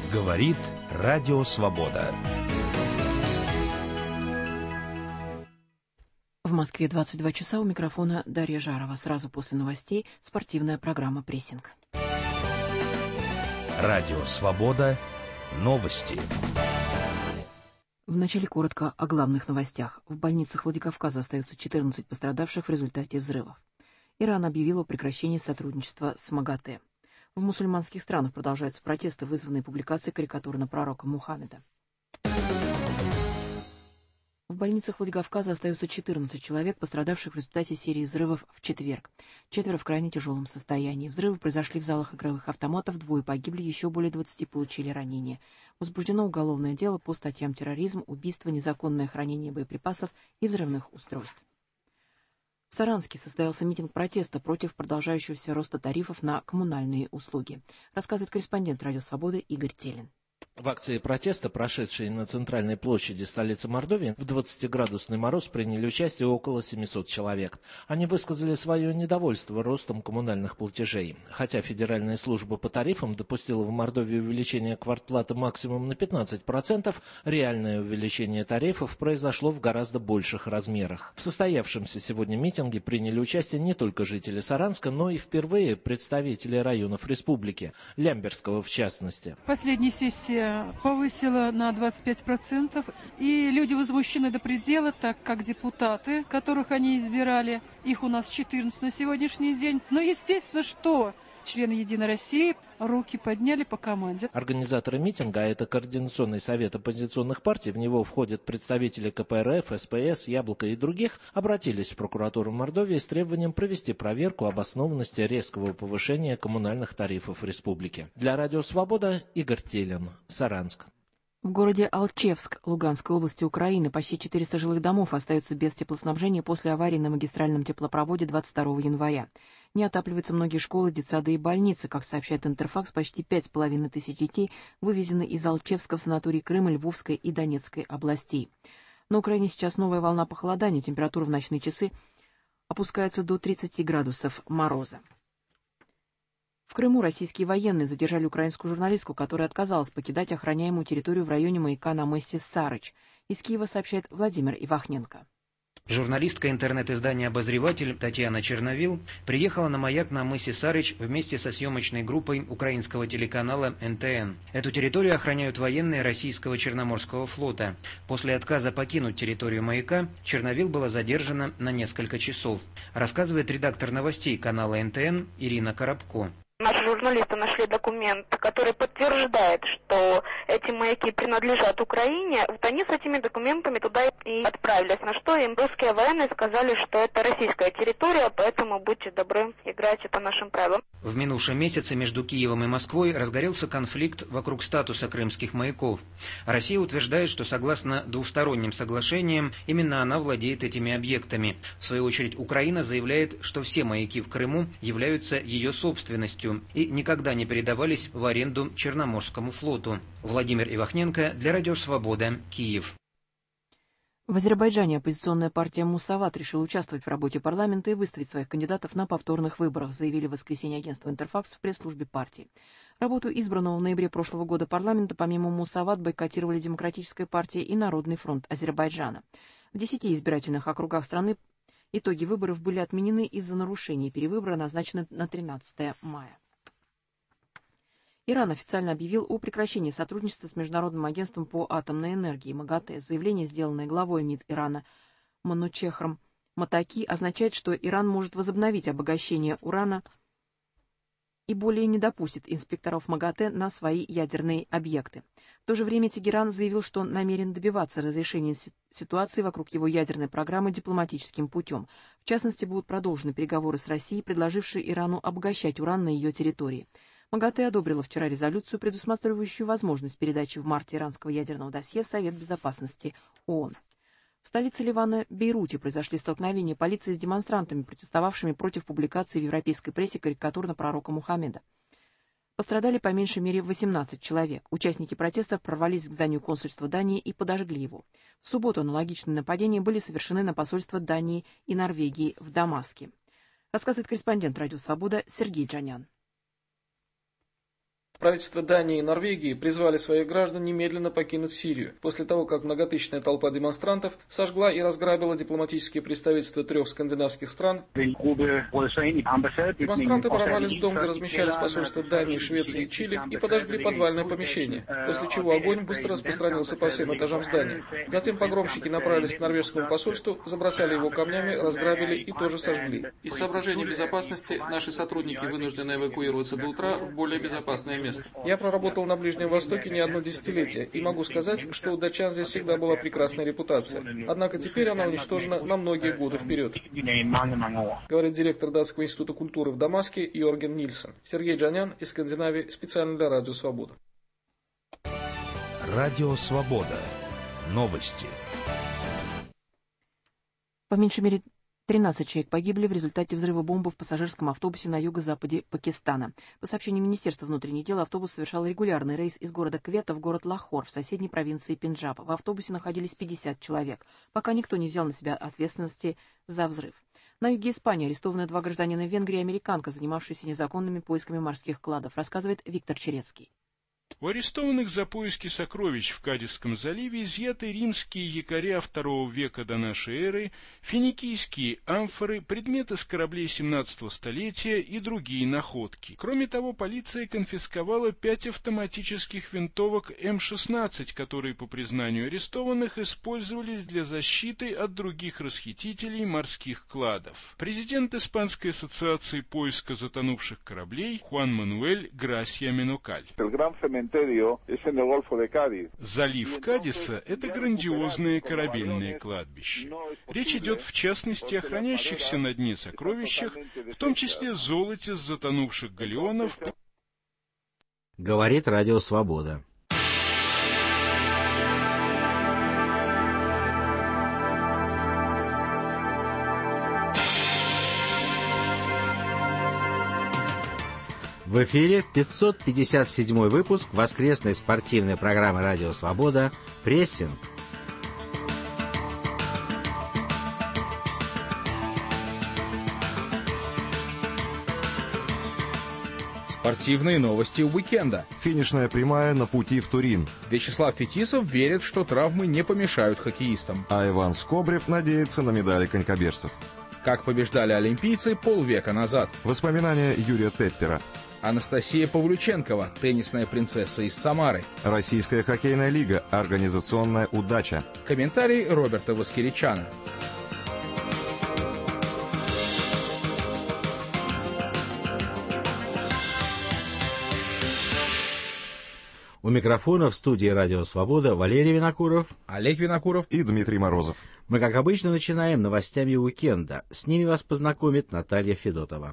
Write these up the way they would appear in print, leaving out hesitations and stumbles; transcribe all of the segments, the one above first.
Говорит Радио Свобода. В Москве 22 часа, у микрофона Дарья Жарова. Сразу после новостей спортивная программа «Прессинг». Радио Свобода. Новости. Вначале коротко о главных новостях. В больницах Владикавказа остаются 14 пострадавших в результате взрывов. Иран объявил о прекращении сотрудничества с МАГАТЭ. В мусульманских странах продолжаются протесты, вызванные публикацией карикатуры на пророка Мухаммеда. В больницах Владикавказа остаются 14 человек, пострадавших в результате серии взрывов в четверг. 4 в крайне тяжелом состоянии. Взрывы произошли в залах игровых автоматов, 2 погибли, еще более 20 получили ранения. Возбуждено уголовное дело по статьям терроризм, убийство, незаконное хранение боеприпасов и взрывных устройств. В Саранске состоялся митинг протеста против продолжающегося роста тарифов на коммунальные услуги. Рассказывает корреспондент Радио Свободы Игорь Телин. В акции протеста, прошедшей на центральной площади столицы Мордовии, в 20-градусный мороз приняли участие около 700 человек. Они высказали свое недовольство ростом коммунальных платежей. Хотя Федеральная служба по тарифам допустила в Мордовии увеличение квартплаты максимум на 15%, реальное увеличение тарифов произошло в гораздо больших размерах. В состоявшемся сегодня митинге приняли участие не только жители Саранска, но и впервые представители районов республики, Лямберского в частности. Последняя сессия повысила на 25%, и люди возмущены до предела, так как депутаты, которых они избирали, их у нас 14 на сегодняшний день. Но естественно, что члены «Единой России» руки подняли по команде. Организаторы митинга, а это Координационный совет оппозиционных партий, в него входят представители КПРФ, СПС, Яблоко и других, обратились в прокуратуру Мордовии с требованием провести проверку обоснованности резкого повышения коммунальных тарифов республики. Для Радио Свобода Игорь Телин, Саранск. В городе Алчевск Луганской области Украины почти 400 жилых домов остаются без теплоснабжения после аварии на магистральном теплопроводе 22 января. Не отапливаются многие школы, детсады и больницы. Как сообщает Интерфакс, почти 5500 детей вывезены из Алчевска в санатории Крыма, Львовской и Донецкой областей. На Украине сейчас новая волна похолодания. Температура в ночные часы опускается до 30 градусов мороза. В Крыму российские военные задержали украинскую журналистку, которая отказалась покидать охраняемую территорию в районе маяка на мысе Сарыч. Из Киева сообщает Владимир Ивахненко. Журналистка интернет-издания «Обозреватель» Татьяна Черновил приехала на маяк на мысе Сарыч вместе со съемочной группой украинского телеканала НТН. Эту территорию охраняют военные российского Черноморского флота. После отказа покинуть территорию маяка Черновил была задержана на несколько часов. Рассказывает редактор новостей канала НТН Ирина Коробко. Наши журналисты нашли документ, который подтверждает, что эти маяки принадлежат Украине. Вот они с этими документами туда и отправились. На что им русские военные сказали, что это российская территория, поэтому будьте добры, играйте по нашим правилам. В минувшем месяце между Киевом и Москвой разгорелся конфликт вокруг статуса крымских маяков. Россия утверждает, что согласно двусторонним соглашениям, именно она владеет этими объектами. В свою очередь Украина заявляет, что все маяки в Крыму являются ее собственностью и никогда не передавались в аренду Черноморскому флоту. Владимир Ивахненко для Радио Свобода, Киев. В Азербайджане оппозиционная партия «Мусават» решила участвовать в работе парламента и выставить своих кандидатов на повторных выборах, заявили в воскресенье агентство «Интерфакс» в пресс-службе партии. Работу избранного в ноябре прошлого года парламента помимо «Мусават» бойкотировали Демократическая партия и Народный фронт Азербайджана. В 10 избирательных округах страны итоги выборов были отменены из-за нарушений. Перевыборы назначены на 13 мая. Иран официально объявил о прекращении сотрудничества с Международным агентством по атомной энергии МАГАТЭ. Заявление, сделанное главой МИД Ирана Манучехром Матаки, означает, что Иран может возобновить обогащение урана и более не допустит инспекторов МАГАТЭ на свои ядерные объекты. В то же время Тегеран заявил, что намерен добиваться разрешения ситуации вокруг его ядерной программы дипломатическим путем. В частности, будут продолжены переговоры с Россией, предложившей Ирану обогащать уран на ее территории. МАГАТЭ одобрила вчера резолюцию, предусматривающую возможность передачи в марте иранского ядерного досье в Совет Безопасности ООН. В столице Ливана, Бейруте, произошли столкновения полиции с демонстрантами, протестовавшими против публикации в европейской прессе карикатур на пророка Мухаммеда. Пострадали по меньшей мере 18 человек. Участники протестов прорвались к зданию консульства Дании и подожгли его. В субботу аналогичные нападения были совершены на посольства Дании и Норвегии в Дамаске. Рассказывает корреспондент Радио Свобода Сергей Джанян. Правительства Дании и Норвегии призвали своих граждан немедленно покинуть Сирию, после того, как многотысячная толпа демонстрантов сожгла и разграбила дипломатические представительства 3 скандинавских стран. Демонстранты ворвались в дом, где размещались посольства Дании, Швеции и Чили, и подожгли подвальное помещение, после чего огонь быстро распространился по всем этажам здания. Затем погромщики направились к норвежскому посольству, забросали его камнями, разграбили и тоже сожгли. Из соображений безопасности наши сотрудники вынуждены эвакуироваться до утра в более безопасное место. Я проработал на Ближнем Востоке не одно десятилетие, и могу сказать, что у датчан здесь всегда была прекрасная репутация. Однако теперь она уничтожена на многие годы вперед. Говорит директор Датского института культуры в Дамаске Йорген Нильсон. Сергей Джанян из Скандинавии специально для Радио Свобода. Радио Свобода. Новости. По меньшей мере 13 человек погибли в результате взрыва бомбы в пассажирском автобусе на юго-западе Пакистана. По сообщению Министерства внутренних дел, автобус совершал регулярный рейс из города Квета в город Лахор в соседней провинции Пенджаб. В автобусе находились 50 человек. Пока никто не взял на себя ответственности за взрыв. На юге Испании арестованы 2 гражданина Венгрии и американка, занимавшиеся незаконными поисками морских кладов, рассказывает Виктор Черецкий. У арестованных за поиски сокровищ в Кадисском заливе изъяты римские якоря II века до нашей эры, финикийские амфоры, предметы с кораблей 17 столетия и другие находки. Кроме того, полиция конфисковала 5 автоматических винтовок М-16, которые, по признанию арестованных, использовались для защиты от других расхитителей морских кладов. Президент Испанской ассоциации поиска затонувших кораблей Хуан Мануэль Грасия Менокаль. Залив Кадиса – это грандиозное корабельное кладбище. Речь идет в частности о хранящихся на дне сокровищах, в том числе золоте с затонувших галеонов. Говорит Радио Свобода. В эфире 557 выпуск воскресной спортивной программы «Радио Свобода» «Прессинг». Спортивные новости уикенда. Финишная прямая на пути в Турин. Вячеслав Фетисов верит, что травмы не помешают хоккеистам. А Иван Скобрев надеется на медали конькобежцев. Как побеждали олимпийцы полвека назад. Воспоминания Юрия Теппера. Анастасия Павлюченкова, теннисная принцесса из Самары. Российская хоккейная лига. Организационная удача. Комментарий Роберта Воскеричана. У микрофона в студии «Радио Свобода» Валерий Винокуров, Олег Винокуров и Дмитрий Морозов. Мы, как обычно, начинаем новостями уикенда. С ними вас познакомит Наталья Федотова.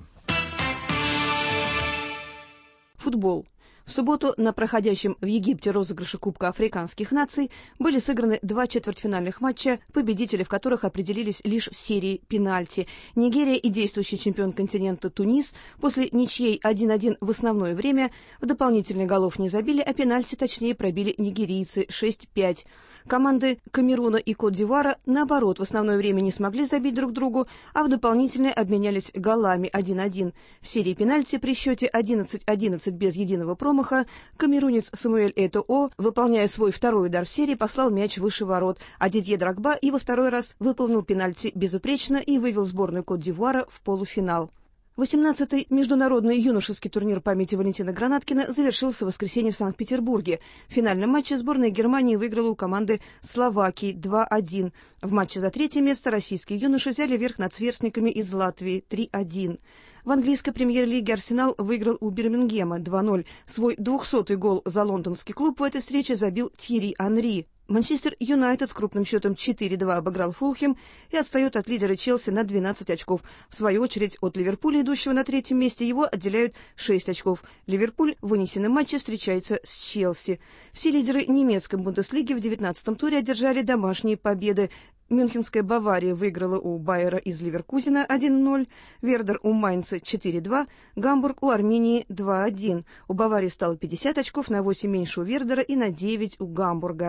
Футбол. В субботу на проходящем в Египте розыгрыше Кубка африканских наций были сыграны 2 четвертьфинальных матча, победители в которых определились лишь в серии пенальти. Нигерия и действующий чемпион континента Тунис после ничьей 1-1 в основное время в дополнительных голов не забили, а пенальти точнее пробили нигерийцы 6-5. Команды Камеруна и Кот-д'Ивуара, наоборот, в основное время не смогли забить друг другу, а в дополнительное обменялись голами 1-1. В серии пенальти при счете 11-11 без единого промаха камерунец Самуэль Этоо, выполняя свой второй удар в серии, послал мяч выше ворот, а Дидье Дрогба и во второй раз выполнил пенальти безупречно и вывел сборную Кот-д'Ивуара в полуфинал. 18-й международный юношеский турнир памяти Валентина Гранаткина завершился в воскресенье в Санкт-Петербурге. В финальном матче сборная Германии выиграла у команды Словакии 2-1. В матче за 3-е место российские юноши взяли верх над сверстниками из Латвии 3-1. В английской премьер-лиге Арсенал выиграл у Бирмингема 2-0. Свой 200-й гол за лондонский клуб в этой встрече забил Тьерри Анри. Манчестер Юнайтед с крупным счетом 4-2 обыграл Фулхэм и отстает от лидера Челси на 12 очков. В свою очередь от Ливерпуля, идущего на 3-м месте, его отделяют 6 очков. Ливерпуль в вынесенном матче встречается с Челси. Все лидеры немецкой Бундеслиги в 19-м туре одержали домашние победы. Мюнхенская Бавария выиграла у Байера из Ливеркузена 1-0, Вердер у Майнца 4-2, Гамбург у Армении 2-1. У Баварии стало 50 очков, на 8 меньше у Вердера и на 9 у Гамбурга.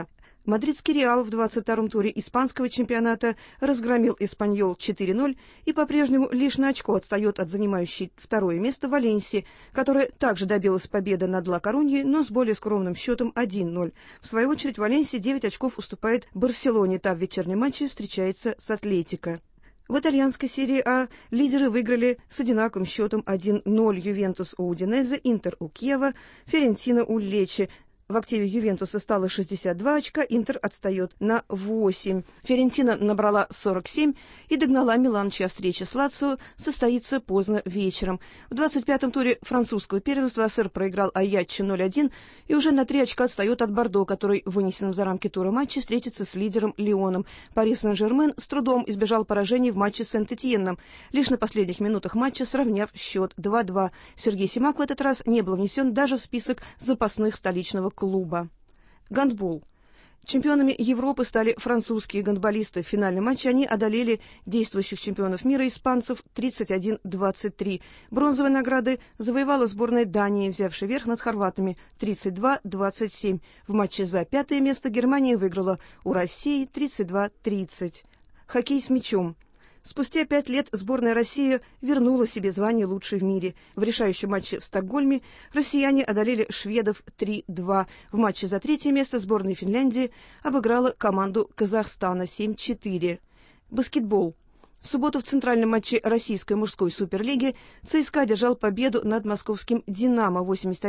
Мадридский «Реал» в 22-м туре испанского чемпионата разгромил «Эспаньол» 4-0 и по-прежнему лишь на очко отстает от занимающей второе место Валенсии, которая также добилась победы над Ла Коруньей, но с более скромным счетом 1-0. В свою очередь Валенсия 9 очков уступает Барселоне, та в вечернем матче встречается с Атлетико. В итальянской серии А лидеры выиграли с одинаковым счетом 1-0: Ювентус у Удинезе, Интер у Киева, Фиорентина у Лечи. В активе Ювентуса стало 62 очка, Интер отстает на 8. Фиорентина набрала 47 и догнала Милан, чья встреча с Лацио состоится поздно вечером. В 25-м туре французского первенства АСР проиграл Аяччи 0-1 и уже на 3 очка отстает от Бордо, который в вынесенном за рамки тура матче встретится с лидером Лионом. Пари Сен-Жермен с трудом избежал поражений в матче с Сент-Этьенном, лишь на последних минутах матча сравняв счет 2-2. Сергей Симак в этот раз не был внесен даже в список запасных столичного клуба. Гандбол. Чемпионами Европы стали французские гандболисты. В финальном матче они одолели действующих чемпионов мира испанцев 31-23. Бронзовые награды завоевала сборная Дании, взявшая верх над хорватами 32-27. В матче за 5-е место Германия выиграла у России 32-30. Хоккей с мячом. Спустя 5 лет сборная России вернула себе звание лучшей в мире. В решающем матче в Стокгольме россияне одолели шведов 3-2. В матче за 3-е место сборная Финляндии обыграла команду Казахстана 7-4. Баскетбол. В субботу в центральном матче российской мужской суперлиги ЦСКА одержал победу над московским «Динамо»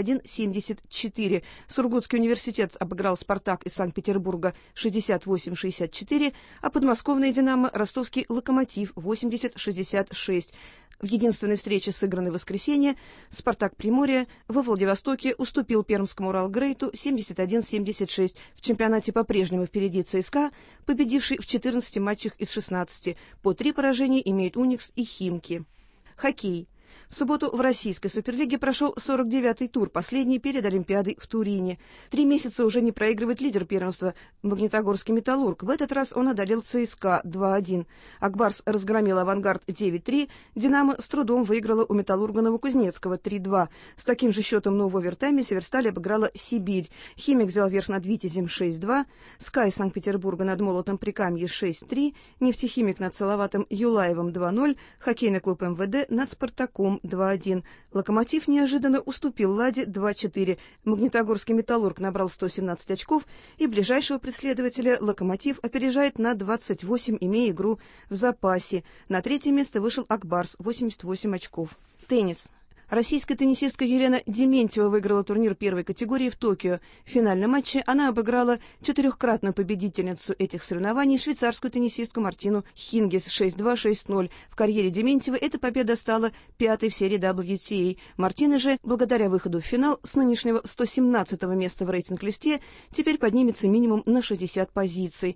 81-74. Сургутский университет обыграл «Спартак» из Санкт-Петербурга 68-64, а подмосковный «Динамо» ростовский «Локомотив» 80-66. В единственной встрече, сыгранной в воскресенье, «Спартак» Приморье во Владивостоке уступил пермскому «Уралгрейту» 71-76. В чемпионате по-прежнему впереди ЦСКА, победивший в 14 матчах из 16. По 3 поражения имеют «Уникс» и «Химки». Хоккей. В субботу в российской суперлиге прошел 49-й тур, последний перед Олимпиадой в Турине. 3 месяца уже не проигрывает лидер первенства Магнитогорский «Металлург». В этот раз он одолел ЦСКА 2-1. Акбарс разгромил «Авангард» 9-3. «Динамо» с трудом выиграла у «Металлурга» Новокузнецкого 3-2. С таким же счетом, но в овертайме Северсталь обыграла «Сибирь». «Химик» взял верх над «Витязем» 6-2. «Скай» Санкт-Петербурга над «Молотом» Прикамье 6-3. «Нефтехимик» над «Салаватом» Юлаевым 2-0. Хоккейный клуб МВД над «Спартаком» 2-1. «Локомотив» неожиданно уступил «Ладе» 2-4. Магнитогорский «Металлург» набрал 117 очков, и ближайшего преследователя «Локомотив» опережает на 28, имея игру в запасе. На 3-е место вышел «Акбарс» 88 очков. Теннис. Российская теннисистка Елена Дементьева выиграла турнир первой категории в Токио. В финальном матче она обыграла 4-кратную победительницу этих соревнований, швейцарскую теннисистку Мартину Хингис 6-2-6-0. В карьере Дементьевой эта победа стала 5-й в серии WTA. Мартина же, благодаря выходу в финал с нынешнего 117-го места в рейтинг-листе, теперь поднимется минимум на 60 позиций.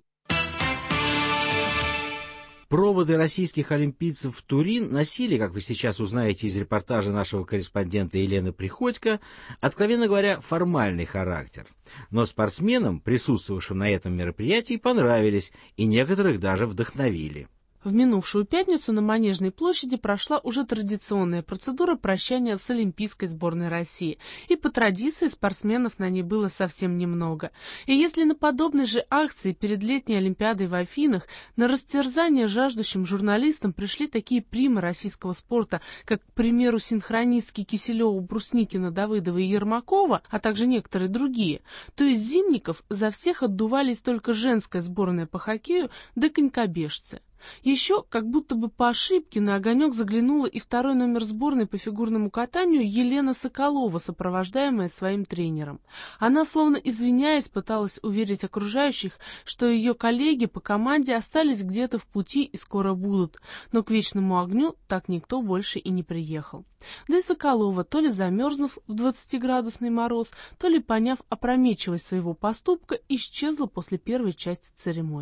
Проводы российских олимпийцев в Турин носили, как вы сейчас узнаете из репортажа нашего корреспондента Елены Приходько, откровенно говоря, формальный характер. Но спортсменам, присутствовавшим на этом мероприятии, понравились и некоторых даже вдохновили. В минувшую пятницу на Манежной площади прошла уже традиционная процедура прощания с Олимпийской сборной России, и по традиции спортсменов на ней было совсем немного. И если на подобной же акции перед летней Олимпиадой в Афинах на растерзание жаждущим журналистам пришли такие примы российского спорта, как, к примеру, синхронистки Киселева, Брусникина, Давыдова и Ермакова, а также некоторые другие, то из зимников за всех отдувались только женская сборная по хоккею да конькобежцы. Еще, как будто бы по ошибке, на огонек заглянула и второй номер сборной по фигурному катанию Елена Соколова, сопровождаемая своим тренером. Она, словно извиняясь, пыталась уверить окружающих, что ее коллеги по команде остались где-то в пути и скоро будут, но к вечному огню так никто больше и не приехал. Да и Соколова, то ли замерзнув в 20-градусный мороз, то ли поняв опрометчивость своего поступка, исчезла после первой части церемонии.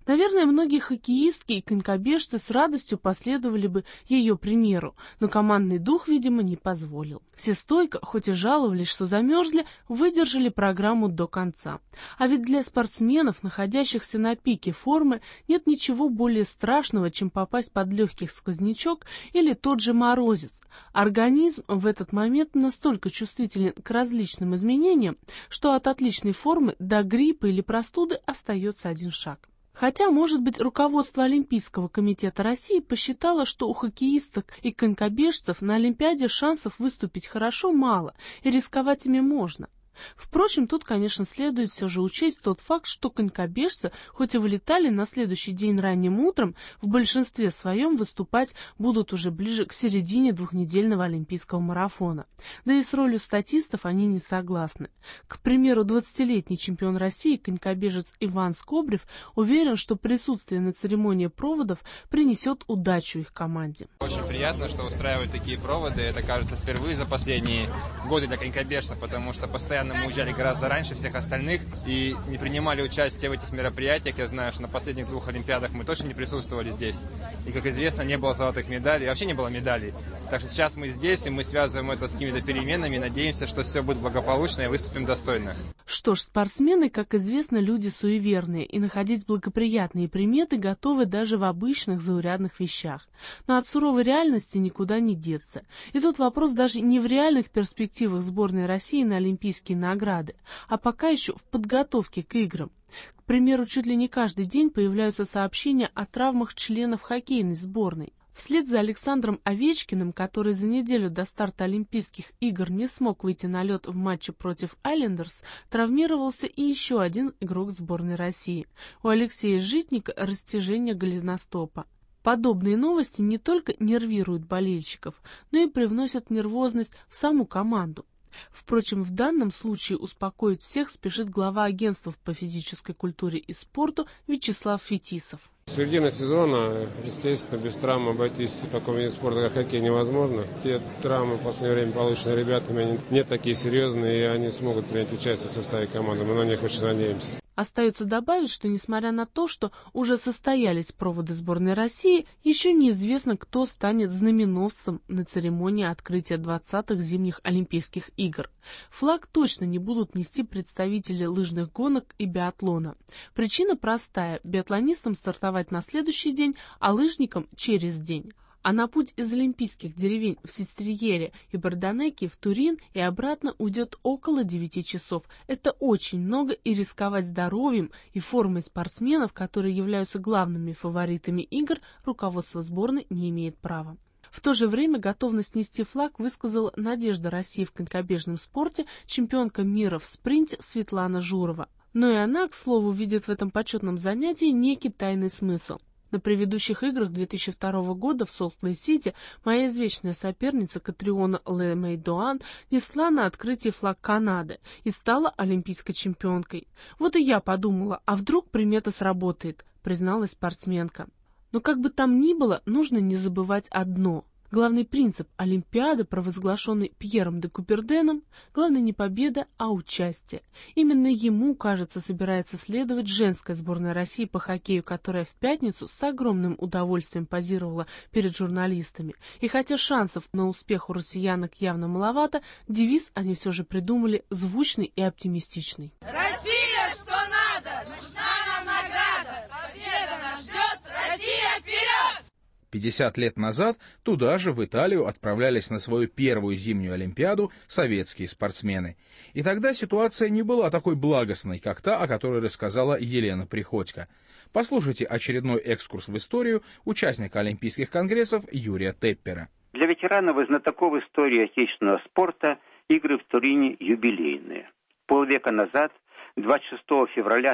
Наверное, многие хоккеистки и конькобежцы с радостью последовали бы ее примеру, но командный дух, видимо, не позволил. Все стойко, хоть и жаловались, что замерзли, выдержали программу до конца. А ведь для спортсменов, находящихся на пике формы, нет ничего более страшного, чем попасть под легкий сквознячок или тот же морозец. Организм в этот момент настолько чувствителен к различным изменениям, что от отличной формы до гриппа или простуды остается один шаг. Хотя, может быть, руководство Олимпийского комитета России посчитало, что у хоккеисток и конькобежцев на Олимпиаде шансов выступить хорошо мало, и рисковать ими можно. Впрочем, тут, конечно, следует все же учесть тот факт, что конькобежцы, хоть и вылетали на следующий день ранним утром, в большинстве своем выступать будут уже ближе к середине двухнедельного олимпийского марафона. Да и с ролью статистов они не согласны. К примеру, 20-летний чемпион России, конькобежец Иван Скобрев, уверен, что присутствие на церемонии проводов принесет удачу их команде. Очень приятно, что устраивают такие проводы. Это, кажется, впервые за последние годы для конькобежцев, потому что постоянно мы уезжали гораздо раньше всех остальных и не принимали участие в этих мероприятиях. Я знаю, что на последних 2 Олимпиадах мы точно не присутствовали здесь. И, как известно, не было золотых медалей, вообще не было медалей. Так что сейчас мы здесь, и мы связываем это с какими-то переменами, и надеемся, что все будет благополучно и выступим достойно. Что ж, спортсмены, как известно, люди суеверные, и находить благоприятные приметы готовы даже в обычных заурядных вещах. Но от суровой реальности никуда не деться. И тут вопрос даже не в реальных перспективах сборной России на олимпийские награды, а пока еще в подготовке к играм. К примеру, чуть ли не каждый день появляются сообщения о травмах членов хоккейной сборной. Вслед за Александром Овечкиным, который за неделю до старта Олимпийских игр не смог выйти на лед в матче против Айлендерс, травмировался и еще один игрок сборной России. У Алексея Житника растяжение голеностопа. Подобные новости не только нервируют болельщиков, но и привносят нервозность в саму команду. Впрочем, в данном случае успокоить всех спешит глава агентства по физической культуре и спорту Вячеслав Фетисов. Середина сезона, естественно, без травм обойтись в таком виде спорта, как хоккей, невозможно. Те травмы в последнее время полученные ребятами, они не такие серьезные, и они смогут принять участие в составе команды. Мы на них очень надеемся. Остается добавить, что несмотря на то, что уже состоялись проводы сборной России, еще неизвестно, кто станет знаменосцем на церемонии открытия 20-х зимних Олимпийских игр. Флаг точно не будут нести представители лыжных гонок и биатлона. Причина простая – биатлонистам стартовать на следующий день, а лыжникам через день. А на путь из олимпийских деревень в Сестриере и Бардонеке в Турин и обратно уйдет около 9 часов. Это очень много, и рисковать здоровьем и формой спортсменов, которые являются главными фаворитами игр, руководство сборной не имеет права. В то же время готовность нести флаг высказала надежда России в конькобежном спорте чемпионка мира в спринте Светлана Журова. Но и она, к слову, видит в этом почетном занятии некий тайный смысл. На предыдущих играх 2002 года в Солт-Лейк-Сити моя извечная соперница Катриона Лемейдоан несла на открытии флаг Канады и стала олимпийской чемпионкой. Вот и я подумала, а вдруг примета сработает, призналась спортсменка. Но как бы там ни было, нужно не забывать одно. Главный принцип Олимпиады, провозглашенный Пьером де Куперденом, главное не победа, а участие. Именно ему, кажется, собирается следовать женская сборная России по хоккею, которая в пятницу с огромным удовольствием позировала перед журналистами. И хотя шансов на успех у россиянок явно маловато, девиз они все же придумали звучный и оптимистичный. Россия, что надо! Нужна нам награда! Победа нас ждет! Россия, вперед! 50 лет назад туда же, в Италию, отправлялись на свою первую зимнюю Олимпиаду советские спортсмены. И тогда ситуация не была такой благостной, как та, о которой рассказала Елена Приходько. Послушайте очередной экскурс в историю участника Олимпийских конгрессов Юрия Теппера. Для ветеранов и знатоков истории отечественного спорта игры в Турине юбилейные. Полвека назад, 26 февраля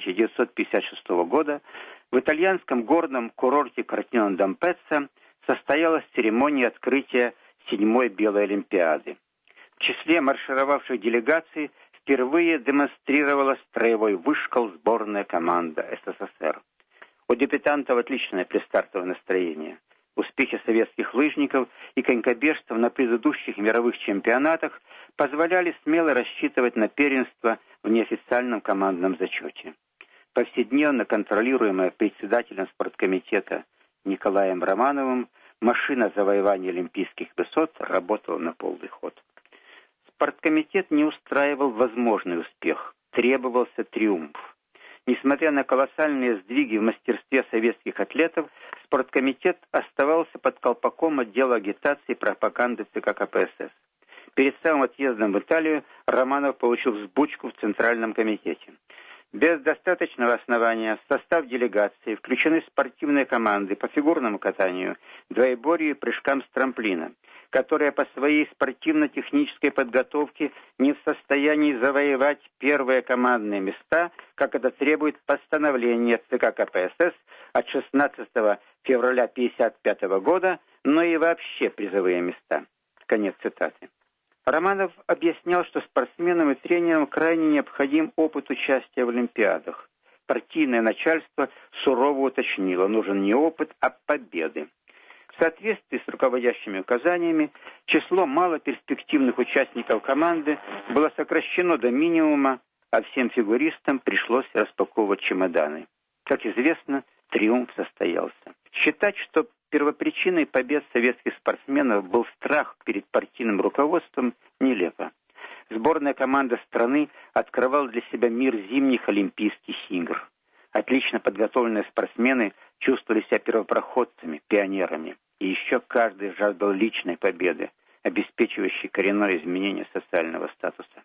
1956 года, в итальянском горном курорте Кортино-д'Ампеццо состоялась церемония открытия 7-й Белой Олимпиады. В числе маршировавших делегаций впервые демонстрировала строевой вышкол сборная команда СССР. У дебютантов отличное предстартовое настроение. Успехи советских лыжников и конькобежцев на предыдущих мировых чемпионатах позволяли смело рассчитывать на первенство в неофициальном командном зачете. повседневно контролируемая председателем спорткомитета Николаем Романовым, машина завоевания олимпийских высот работала на полный ход. Спорткомитет не устраивал возможный успех, требовался триумф. Несмотря на колоссальные сдвиги в мастерстве советских атлетов, спорткомитет оставался под колпаком отдела агитации и пропаганды ЦК КПСС. Перед самым отъездом в Италию Романов получил взбучку в Центральном комитете. Без достаточного основания в состав делегации включены спортивные команды по фигурному катанию, двоеборью и прыжкам с трамплина, которые по своей спортивно-технической подготовке не в состоянии завоевать первые командные места, как это требует постановление ЦК КПСС от 16 февраля 1955 года, но и вообще призовые места. Конец цитаты. Романов объяснял, что спортсменам и тренерам крайне необходим опыт участия в Олимпиадах. Партийное начальство сурово уточнило, нужен не опыт, а победы. В соответствии с руководящими указаниями, число малоперспективных участников команды было сокращено до минимума, а всем фигуристам пришлось распаковывать чемоданы. Как известно, триумф состоялся. Считать, что первопричиной побед советских спортсменов был страх перед партийным руководством, нелепо. Сборная команда страны открывала для себя мир зимних Олимпийских игр. Отлично подготовленные спортсмены чувствовали себя первопроходцами, пионерами. И еще каждый жаждал личной победы, обеспечивающей коренное изменение социального статуса.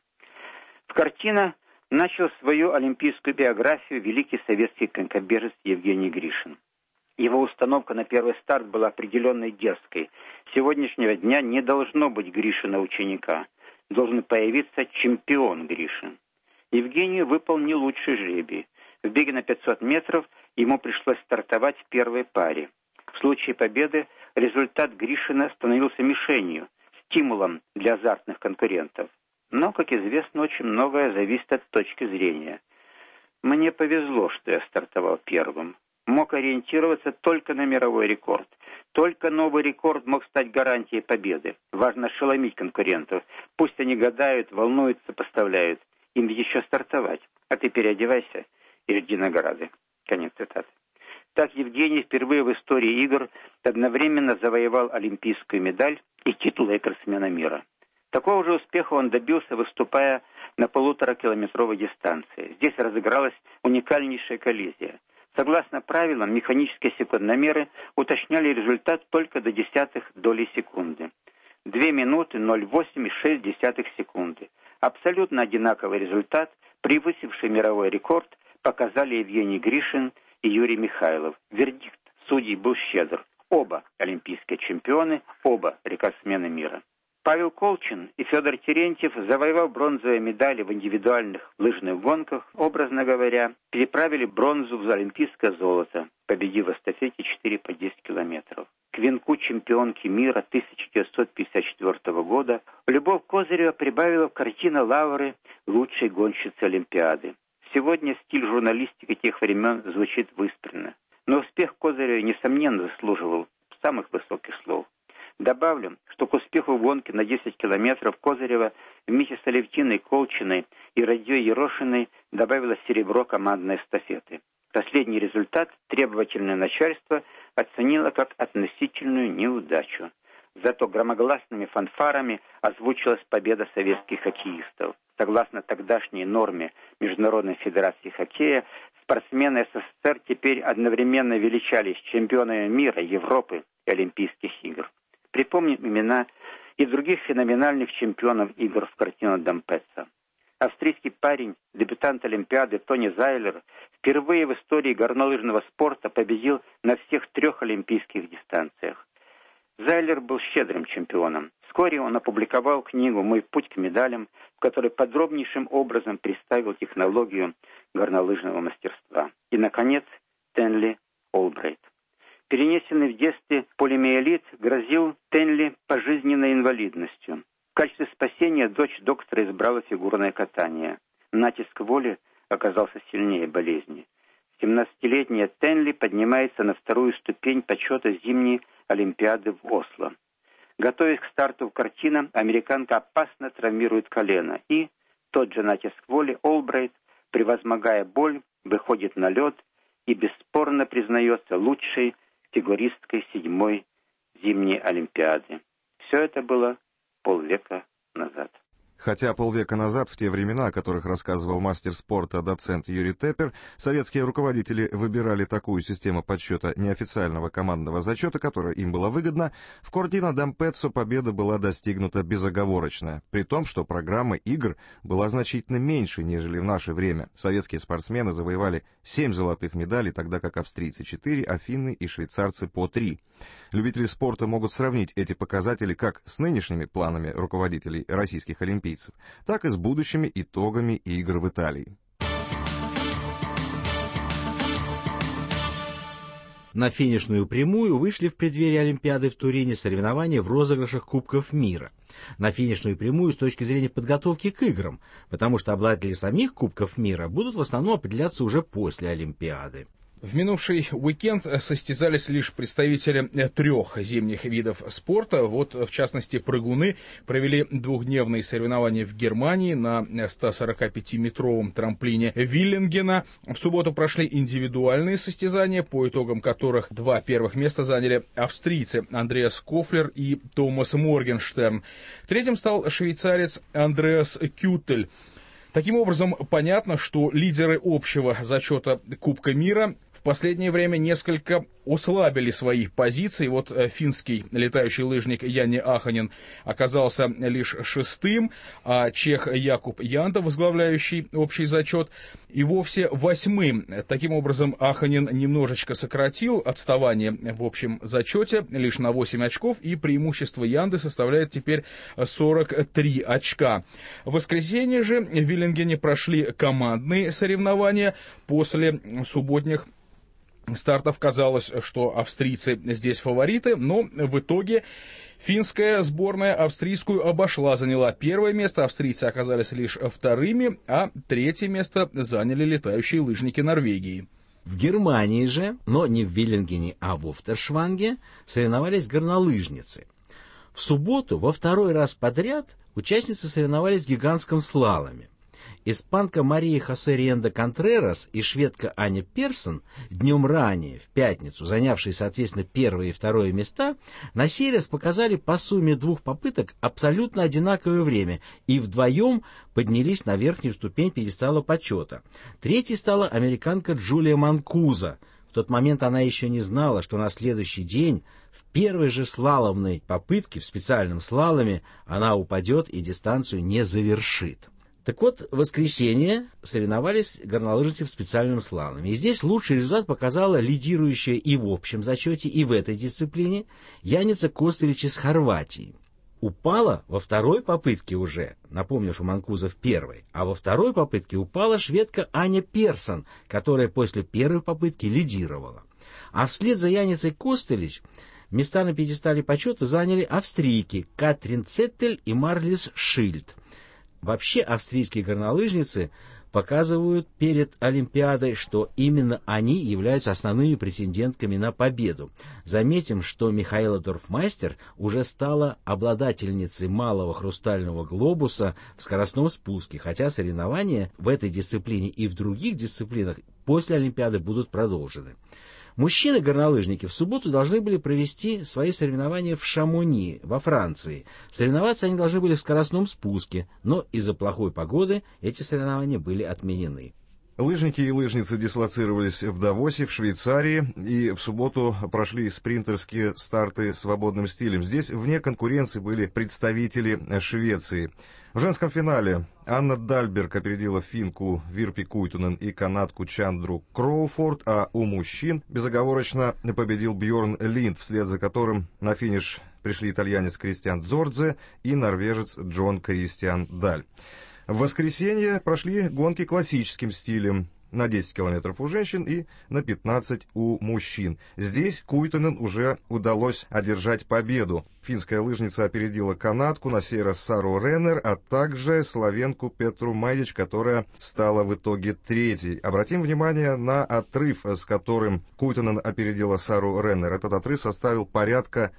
В картина начал свою олимпийскую биографию великий советский конькобежец Евгений Гришин. Его установка на первый старт была определенной дерзкой. С сегодняшнего дня не должно быть Гришина ученика. Должен появиться чемпион Гришин. Евгению выпал не лучший жребий. В беге на 500 метров ему пришлось стартовать в первой паре. В случае победы результат Гришина становился мишенью, стимулом для азартных конкурентов. Но, как известно, очень многое зависит от точки зрения. Мне повезло, что я стартовал первым. Мог ориентироваться только на мировой рекорд. Только новый рекорд мог стать гарантией победы. Важно ошеломить конкурентов. Пусть они гадают, волнуются, поставляют. Им еще стартовать. А ты переодевайся и жди награды. Конец цитаты. Так Евгений впервые в истории игр одновременно завоевал олимпийскую медаль и титул рекордсмена мира. Такого же успеха он добился, выступая на 1,5-километровой дистанции. Здесь разыгралась уникальнейшая коллизия. Согласно правилам, механические секундомеры уточняли результат только до десятых доли секунды. 2 минуты 0,8,6 секунды. Абсолютно одинаковый результат, превысивший мировой рекорд, показали Евгений Гришин и Юрий Михайлов. Вердикт судей был щедр. Оба олимпийские чемпионы, оба рекордсмены мира. Павел Колчин и Федор Терентьев, завоевав бронзовые медали в индивидуальных лыжных гонках, образно говоря, переправили бронзу в олимпийское золото, победив в эстафете 4 по 10 километров. К венку чемпионки мира 1954 года Любовь Козырева прибавила в картину лавры лучшей гонщицы Олимпиады. Сегодня стиль журналистики тех времен звучит выспренно, но успех Козыревой, несомненно, заслуживал самых высоких слов. Добавлю, что к успеху в гонке на 10 километров Козырева вместе с Алевтиной Колчиной и Радией Ерошиной добавила серебро командной эстафеты. Последний результат требовательное начальство оценило как относительную неудачу. Зато громогласными фанфарами озвучилась победа советских хоккеистов. Согласно тогдашней норме Международной федерации хоккея, спортсмены СССР теперь одновременно величались чемпионами мира, Европы и Олимпийских игр. Припомним имена и других феноменальных чемпионов игр в картину Дампеца. Австрийский парень, дебютант Олимпиады Тони Зайлер, впервые в истории горнолыжного спорта победил на всех 3 олимпийских дистанциях. Зайлер был щедрым чемпионом. Вскоре он опубликовал книгу «Мой путь к медалям», в которой подробнейшим образом представил технологию горнолыжного мастерства. И, наконец, Стэнли Олбрайт. Перенесенный в детстве полимиелит грозил Стэнли пожизненной инвалидностью. В качестве спасения дочь доктора избрала фигурное катание. Натиск воли оказался сильнее болезни. 17-летняя Стэнли поднимается на 2-ю ступень почета зимней Олимпиады в Осло. Готовясь к старту в картина, американка опасно травмирует колено, и тот же натиск воли Олбрайт превозмогая боль, выходит на лед и бесспорно признается лучшей фигуристкой 7-й зимней Олимпиады. Все это было полвека назад. Хотя полвека назад, в те времена, о которых рассказывал мастер спорта доцент Юрий Теппер, советские руководители выбирали такую систему подсчета неофициального командного зачета, которая им была выгодна, в Кортино д'Ампеццо победа была достигнута безоговорочно, при том, что программа игр была значительно меньше, нежели в наше время. Советские спортсмены завоевали 7 золотых медалей, тогда как австрийцы 4, а финны и швейцарцы по 3. Любители спорта могут сравнить эти показатели как с нынешними планами руководителей российских олимпийцев, так и с будущими итогами игр в Италии. На финишную прямую вышли в преддверии Олимпиады в Турине соревнования в розыгрышах Кубков мира. На финишную прямую с точки зрения подготовки к играм, потому что обладатели самих Кубков мира будут в основном определяться уже после Олимпиады. В минувший уикенд состязались лишь представители 3 зимних видов спорта. Вот, в частности, прыгуны провели 2-дневные соревнования в Германии на 145-метровом трамплине Виллингена. В субботу прошли индивидуальные состязания, по итогам которых 2 первых места заняли австрийцы Андреас Кофлер и Томас Моргенштерн. Третьим стал швейцарец Андреас Кютель. Таким образом, понятно, что лидеры общего зачета Кубка мира в последнее время несколько ослабили свои позиции. Вот финский летающий лыжник Янни Аханин оказался лишь 6-м, а чех Якуб Янта, возглавляющий общий зачет, и вовсе 8-м. Таким образом, Аханин немножечко сократил отставание в общем зачете лишь на 8 очков, и преимущество Янды составляет теперь 43 очка. В воскресенье же в Виллингене прошли командные соревнования. После субботних стартов казалось, что австрийцы здесь фавориты, но в итоге финская сборная австрийскую обошла, заняла 1-е место, австрийцы оказались лишь 2-ми, а 3-е место заняли летающие лыжники Норвегии. В Германии же, но не в Виллингене, а в Уфтершванге, соревновались горнолыжницы. В субботу во 2-й раз подряд участницы соревновались в гигантском слаломе. Испанка Мария Хосе Риенда Контрерас и шведка Аня Персон, днем ранее, в пятницу, занявшие, соответственно, 1-е и 2-е места, на сей раз показали по сумме 2 попыток абсолютно одинаковое время и вдвоем поднялись на верхнюю ступень пьедестала почета. 3-й стала американка Джулия Манкуза. В тот момент она еще не знала, что на следующий день, в первой же слаломной попытке, в специальном слаломе, она упадет и дистанцию не завершит. Так вот, в воскресенье соревновались горнолыжники в специальном слаломе. И здесь лучший результат показала лидирующая и в общем зачете, и в этой дисциплине Яница Костелич из Хорватии. Упала во 2-й попытке уже, напомню, что Манкуза в 1-й, а во 2-й попытке упала шведка Аня Персон, которая после 1-й попытки лидировала. А вслед за Яницей Костелич места на пьедестале почета заняли австрийки Катрин Цеттель и Марлис Шильд. Вообще австрийские горнолыжницы показывают перед Олимпиадой, что именно они являются основными претендентками на победу. Заметим, что Михаэла Дорфмайстер уже стала обладательницей малого хрустального глобуса в скоростном спуске, хотя соревнования в этой дисциплине и в других дисциплинах после Олимпиады будут продолжены. Мужчины-горнолыжники в субботу должны были провести свои соревнования в Шамони, во Франции. Соревноваться они должны были в скоростном спуске, но из-за плохой погоды эти соревнования были отменены. Лыжники и лыжницы дислоцировались в Давосе, в Швейцарии, и в субботу прошли спринтерские старты свободным стилем. Здесь вне конкуренции были представители Швеции. В женском финале Анна Дальберг опередила финку Вирпи Куйтунен и канадку Чандру Кроуфорд, а у мужчин безоговорочно победил Бьорн Линд, вслед за которым на финиш пришли итальянец Кристиан Дзордзе и норвежец Джон Кристиан Даль. В воскресенье прошли гонки классическим стилем. На 10 километров у женщин и на 15 у мужчин. Здесь Куйтунен уже удалось одержать победу. Финская лыжница опередила канадку, на сей раз Сару Реннер, а также словенку Петру Майдич, которая стала в итоге 3-й. Обратим внимание на отрыв, с которым Куйтунен опередила Сару Реннер. Этот отрыв составил порядка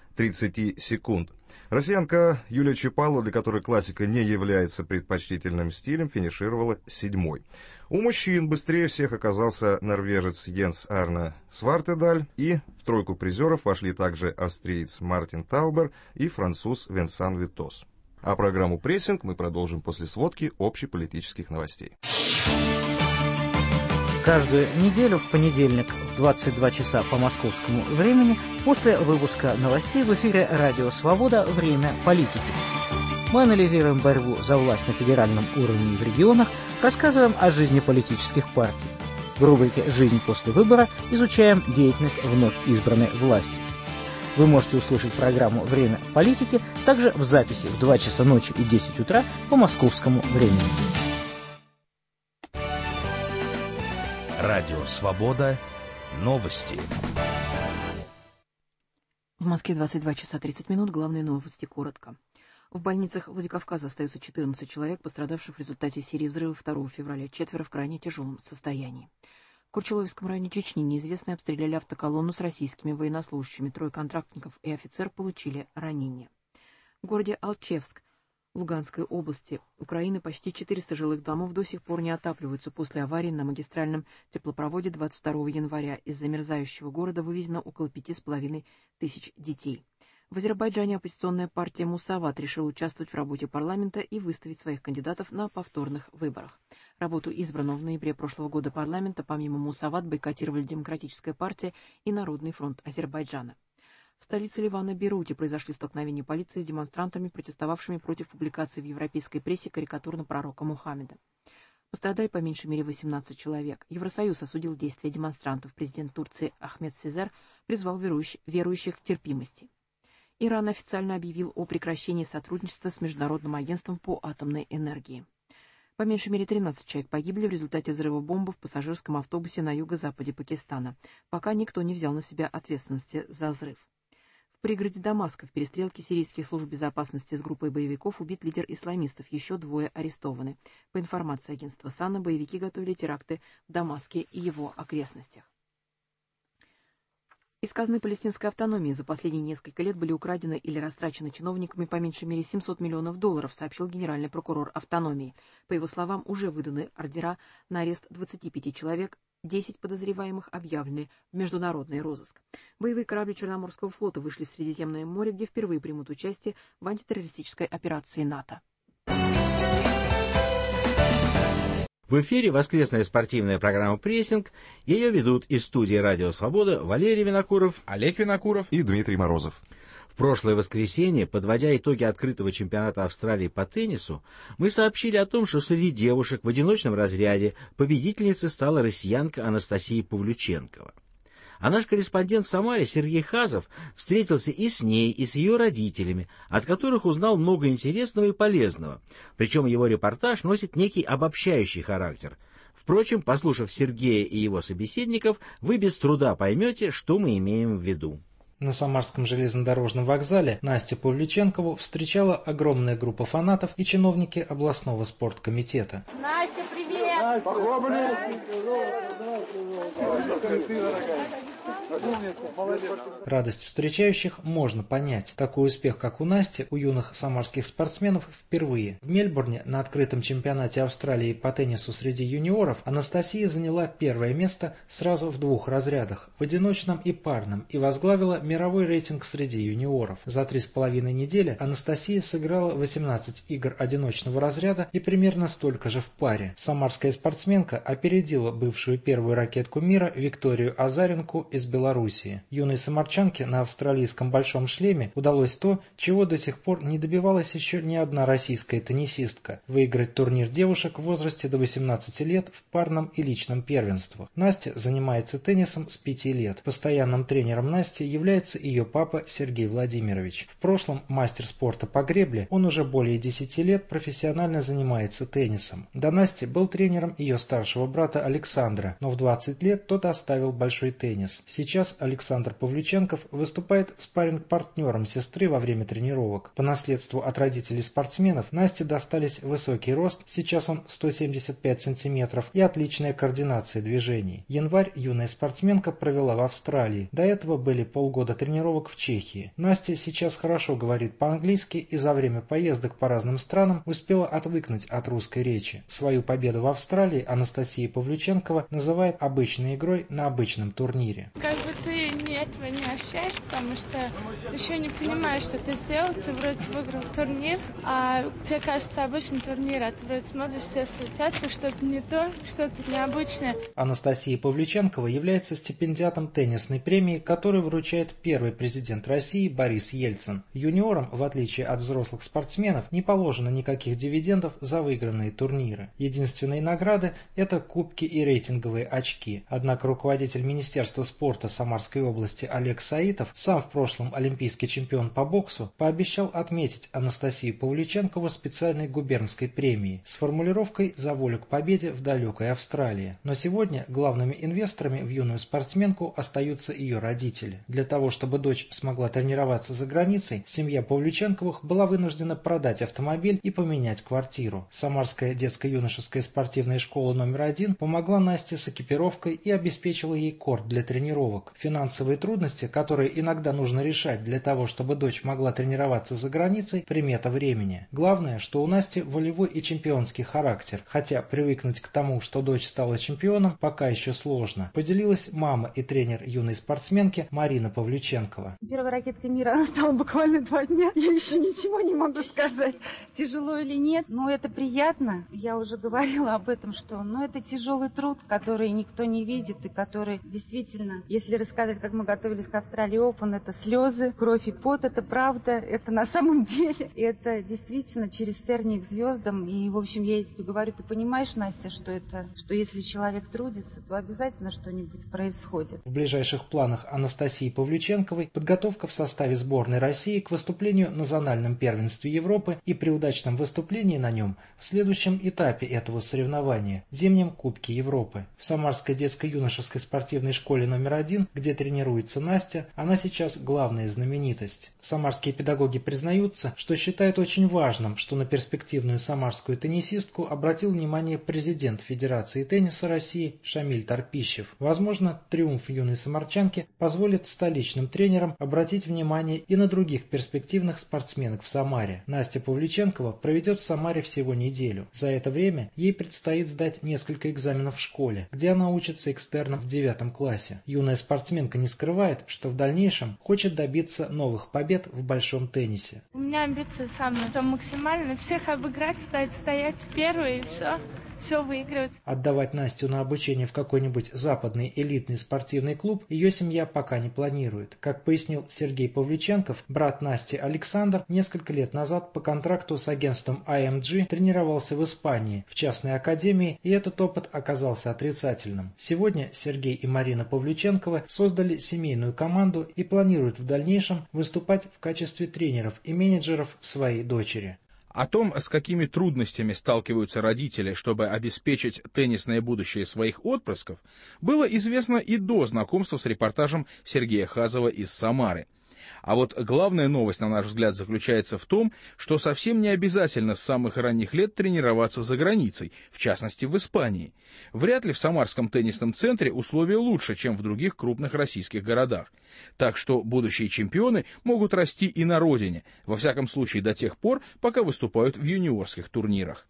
30 секунд. Россиянка Юлия Чапалова, для которой классика не является предпочтительным стилем, финишировала 7-й. У мужчин быстрее всех оказался норвежец Йенс Арне Свартедаль, и в тройку призеров вошли также австриец Мартин Таубер и француз Венсан Витос. А программу «Прессинг» мы продолжим после сводки общеполитических новостей. Каждую неделю в понедельник в 22 часа по московскому времени после выпуска новостей в эфире «Радио Свобода. Время политики». Мы анализируем борьбу за власть на федеральном уровне и в регионах, рассказываем о жизни политических партий. В рубрике «Жизнь после выбора» изучаем деятельность вновь избранной власти. Вы можете услышать программу «Время политики» также в записи в 2 часа ночи и 10 утра по московскому времени. Радио «Свобода». Новости. В Москве 22 часа 30 минут. Главные новости коротко. В больницах Владикавказа остается 14 человек, пострадавших в результате серии взрывов 2 февраля. 4 в крайне тяжелом состоянии. В Курчеловском районе Чечни неизвестные обстреляли автоколонну с российскими военнослужащими. 3 контрактников и офицер получили ранения. В городе Алчевск Луганской области Украины почти 400 жилых домов до сих пор не отапливаются после аварии на магистральном теплопроводе 22 января. Из замерзающего города вывезено около 5500 детей. В Азербайджане оппозиционная партия Мусават решила участвовать в работе парламента и выставить своих кандидатов на повторных выборах. Работу избранного в ноябре прошлого года парламента помимо Мусават бойкотировали Демократическая партия и Народный фронт Азербайджана. В столице Ливана Бейруте произошли столкновения полиции с демонстрантами, протестовавшими против публикации в европейской прессе карикатур на пророка Мухаммеда. Пострадали по меньшей мере 18 человек. Евросоюз осудил действия демонстрантов. Президент Турции Ахмед Сезер призвал верующих к терпимости. Иран официально объявил о прекращении сотрудничества с Международным агентством по атомной энергии. По меньшей мере 13 человек погибли в результате взрыва бомбы в пассажирском автобусе на юго-западе Пакистана. Пока никто не взял на себя ответственности за взрыв. В пригороде Дамаска в перестрелке сирийских служб безопасности с группой боевиков убит лидер исламистов, еще 2 арестованы. По информации агентства САНА, боевики готовили теракты в Дамаске и его окрестностях. Из казны палестинской автономии за последние несколько лет были украдены или растрачены чиновниками по меньшей мере $700 миллионов, сообщил генеральный прокурор автономии. По его словам, уже выданы ордера на арест 25 человек, 10 подозреваемых объявлены в международный розыск. Боевые корабли Черноморского флота вышли в Средиземное море, где впервые примут участие в антитеррористической операции НАТО. В эфире воскресная спортивная программа «Прессинг». Ее ведут из студии «Радио Свобода» Валерий Винокуров, Олег Винокуров и Дмитрий Морозов. В прошлое воскресенье, подводя итоги открытого чемпионата Австралии по теннису, мы сообщили о том, что среди девушек в одиночном разряде победительницей стала россиянка Анастасия Павлюченкова. А наш корреспондент в Самаре Сергей Хазов встретился и с ней, и с ее родителями, от которых узнал много интересного и полезного. Причем его репортаж носит некий обобщающий характер. Впрочем, послушав Сергея и его собеседников, вы без труда поймете, что мы имеем в виду. На Самарском железнодорожном вокзале Настю Павлюченкову встречала огромная группа фанатов и чиновники областного спорткомитета. Настя, привет! Радость встречающих можно понять. Такой успех, как у Насти, у юных самарских спортсменов впервые. В Мельбурне на открытом чемпионате Австралии по теннису среди юниоров Анастасия заняла первое место сразу в 2 разрядах, в одиночном и парном, и возглавила мировой рейтинг среди юниоров. За 3,5 недели Анастасия сыграла 18 игр одиночного разряда и примерно столько же в паре. Самарская спортсменка опередила бывшую первую ракетку мира Викторию Азаренку из Белоруссии. Юной самарчанке на австралийском большом шлеме удалось то, чего до сих пор не добивалась еще ни одна российская теннисистка – выиграть турнир девушек в возрасте до 18 лет в парном и личном первенствах. Настя занимается теннисом с 5 лет. Постоянным тренером Насти является ее папа Сергей Владимирович. В прошлом мастер спорта по гребле, он уже более 10 лет профессионально занимается теннисом. До Насти был тренером ее старшего брата Александра, но в 20 лет тот оставил большой теннис. теннис. Сейчас Александр Павлюченков выступает спарринг-партнером сестры во время тренировок. По наследству от родителей спортсменов Насте достались высокий рост, сейчас он 175 сантиметров, и отличная координация движений. Январь юная спортсменка провела в Австралии. До этого были полгода тренировок в Чехии. Настя сейчас хорошо говорит по-английски и за время поездок по разным странам успела отвыкнуть от русской речи. Свою победу в Австралии Анастасия Павлюченкова называет обычной игрой на обычном турнире. Как бы ты этого не ощущаешь, потому что еще не понимаешь, что ты сделал, ты вроде выиграл турнир, а тебе кажется обычный турнир, а ты вроде смотришь, все суетятся, что-то не то, что-то необычное. Анастасия Павлюченкова является стипендиатом теннисной премии, которую вручает первый президент России Борис Ельцин. Юниорам, в отличие от взрослых спортсменов, не положено никаких дивидендов за выигранные турниры. Единственные награды – это кубки и рейтинговые очки. Однако руководитель Министерства спорта Самарской области Олег Саитов, сам в прошлом олимпийский чемпион по боксу, пообещал отметить Анастасию Павлюченкову специальной губернской премией с формулировкой «За волю к победе в далекой Австралии». Но сегодня главными инвесторами в юную спортсменку остаются ее родители. Для того, чтобы дочь смогла тренироваться за границей, семья Павлюченковых была вынуждена продать автомобиль и поменять квартиру. Самарская детско-юношеская спортивная школа номер 1 помогла Насте с экипировкой и обеспечила ей корт для тренировок. Финансовые трудности, которые иногда нужно решать для того, чтобы дочь могла тренироваться за границей, примета времени. Главное, что у Насти волевой и чемпионский характер, хотя привыкнуть к тому, что дочь стала чемпионом, пока еще сложно, поделилась мама и тренер юной спортсменки Марина Павлюченкова. Первой ракеткой мира она стала буквально 2 дня. Я еще ничего не могу сказать, тяжело или нет, но это приятно. Я уже говорила об этом, что это тяжелый труд, который никто не видит и который действительно, если рассказать, как мы готовились к Австралии Open, это слезы, кровь и пот, это правда, это на самом деле, это действительно через тернии к звездам. И, в общем, я тебе говорю, ты понимаешь, Настя, что если человек трудится, то обязательно что-нибудь происходит. В ближайших планах Анастасии Павлюченковой подготовка в составе сборной России к выступлению на зональном первенстве Европы и при удачном выступлении на нем в следующем этапе этого соревнования – зимнем Кубке Европы. В Самарской детско-юношеской спортивной школе номер 1, где тренируется Настя, она сейчас главная знаменитость. Самарские педагоги признаются, что считают очень важным, что на перспективную самарскую теннисистку обратил внимание президент Федерации тенниса России Шамиль Торпищев. Возможно, триумф юной самарчанки позволит столичным тренерам обратить внимание и на других перспективных спортсменок в Самаре. Настя Павлюченкова проведет в Самаре всего неделю. За это время ей предстоит сдать несколько экзаменов в школе, где она учится экстерном в 9 классе. Юная спортсменка не скрывает, что в дальнейшем хочет добиться новых побед в большом теннисе. У меня амбиции самые максимальные. Всех обыграть, стоять первой и все выигрывать. Отдавать Настю на обучение в какой-нибудь западный элитный спортивный клуб ее семья пока не планирует. Как пояснил Сергей Павлюченков, брат Насти Александр несколько лет назад по контракту с агентством IMG тренировался в Испании, в частной академии, и этот опыт оказался отрицательным. Сегодня Сергей и Марина Павлюченковы создали семейную команду и планируют в дальнейшем выступать в качестве тренеров и менеджеров своей дочери. О том, с какими трудностями сталкиваются родители, чтобы обеспечить теннисное будущее своих отпрысков, было известно и до знакомства с репортажем Сергея Хазова из Самары. А вот главная новость, на наш взгляд, заключается в том, что совсем не обязательно с самых ранних лет тренироваться за границей, в частности в Испании. Вряд ли в Самарском теннисном центре условия лучше, чем в других крупных российских городах. Так что будущие чемпионы могут расти и на родине, во всяком случае до тех пор, пока выступают в юниорских турнирах.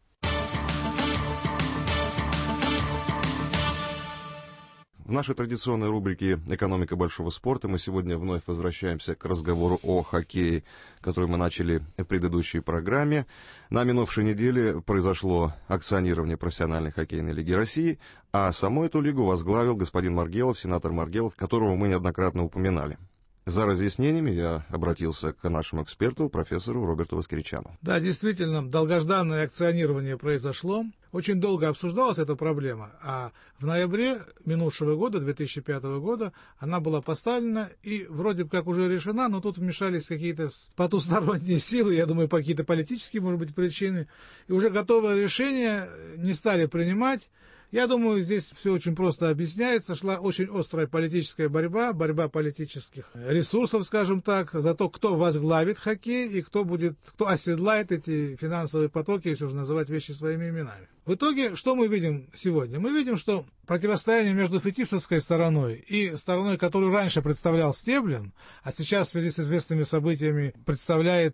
В нашей традиционной рубрике «Экономика большого спорта» мы сегодня вновь возвращаемся к разговору о хоккее, который мы начали в предыдущей программе. На минувшей неделе произошло акционирование профессиональной хоккейной лиги России, а саму эту лигу возглавил господин Маргелов, сенатор Маргелов, которого мы неоднократно упоминали. За разъяснениями я обратился к нашему эксперту, профессору Роберту Воскричану. Да, действительно, долгожданное акционирование произошло. Очень долго обсуждалась эта проблема, а в ноябре минувшего года, 2005 года, она была поставлена и вроде как уже решена, но тут вмешались какие-то потусторонние силы, я думаю, по какие-то политические, может быть, причины, и уже готовое решение не стали принимать. Я думаю, здесь все очень просто объясняется. Шла очень острая политическая борьба политических ресурсов, скажем так, за то, кто возглавит хоккей и кто оседлает эти финансовые потоки, если уже называть вещи своими именами. В итоге, что мы видим сегодня? Мы видим, что противостояние между фетисовской стороной и стороной, которую раньше представлял Стеблин, а сейчас в связи с известными событиями представляет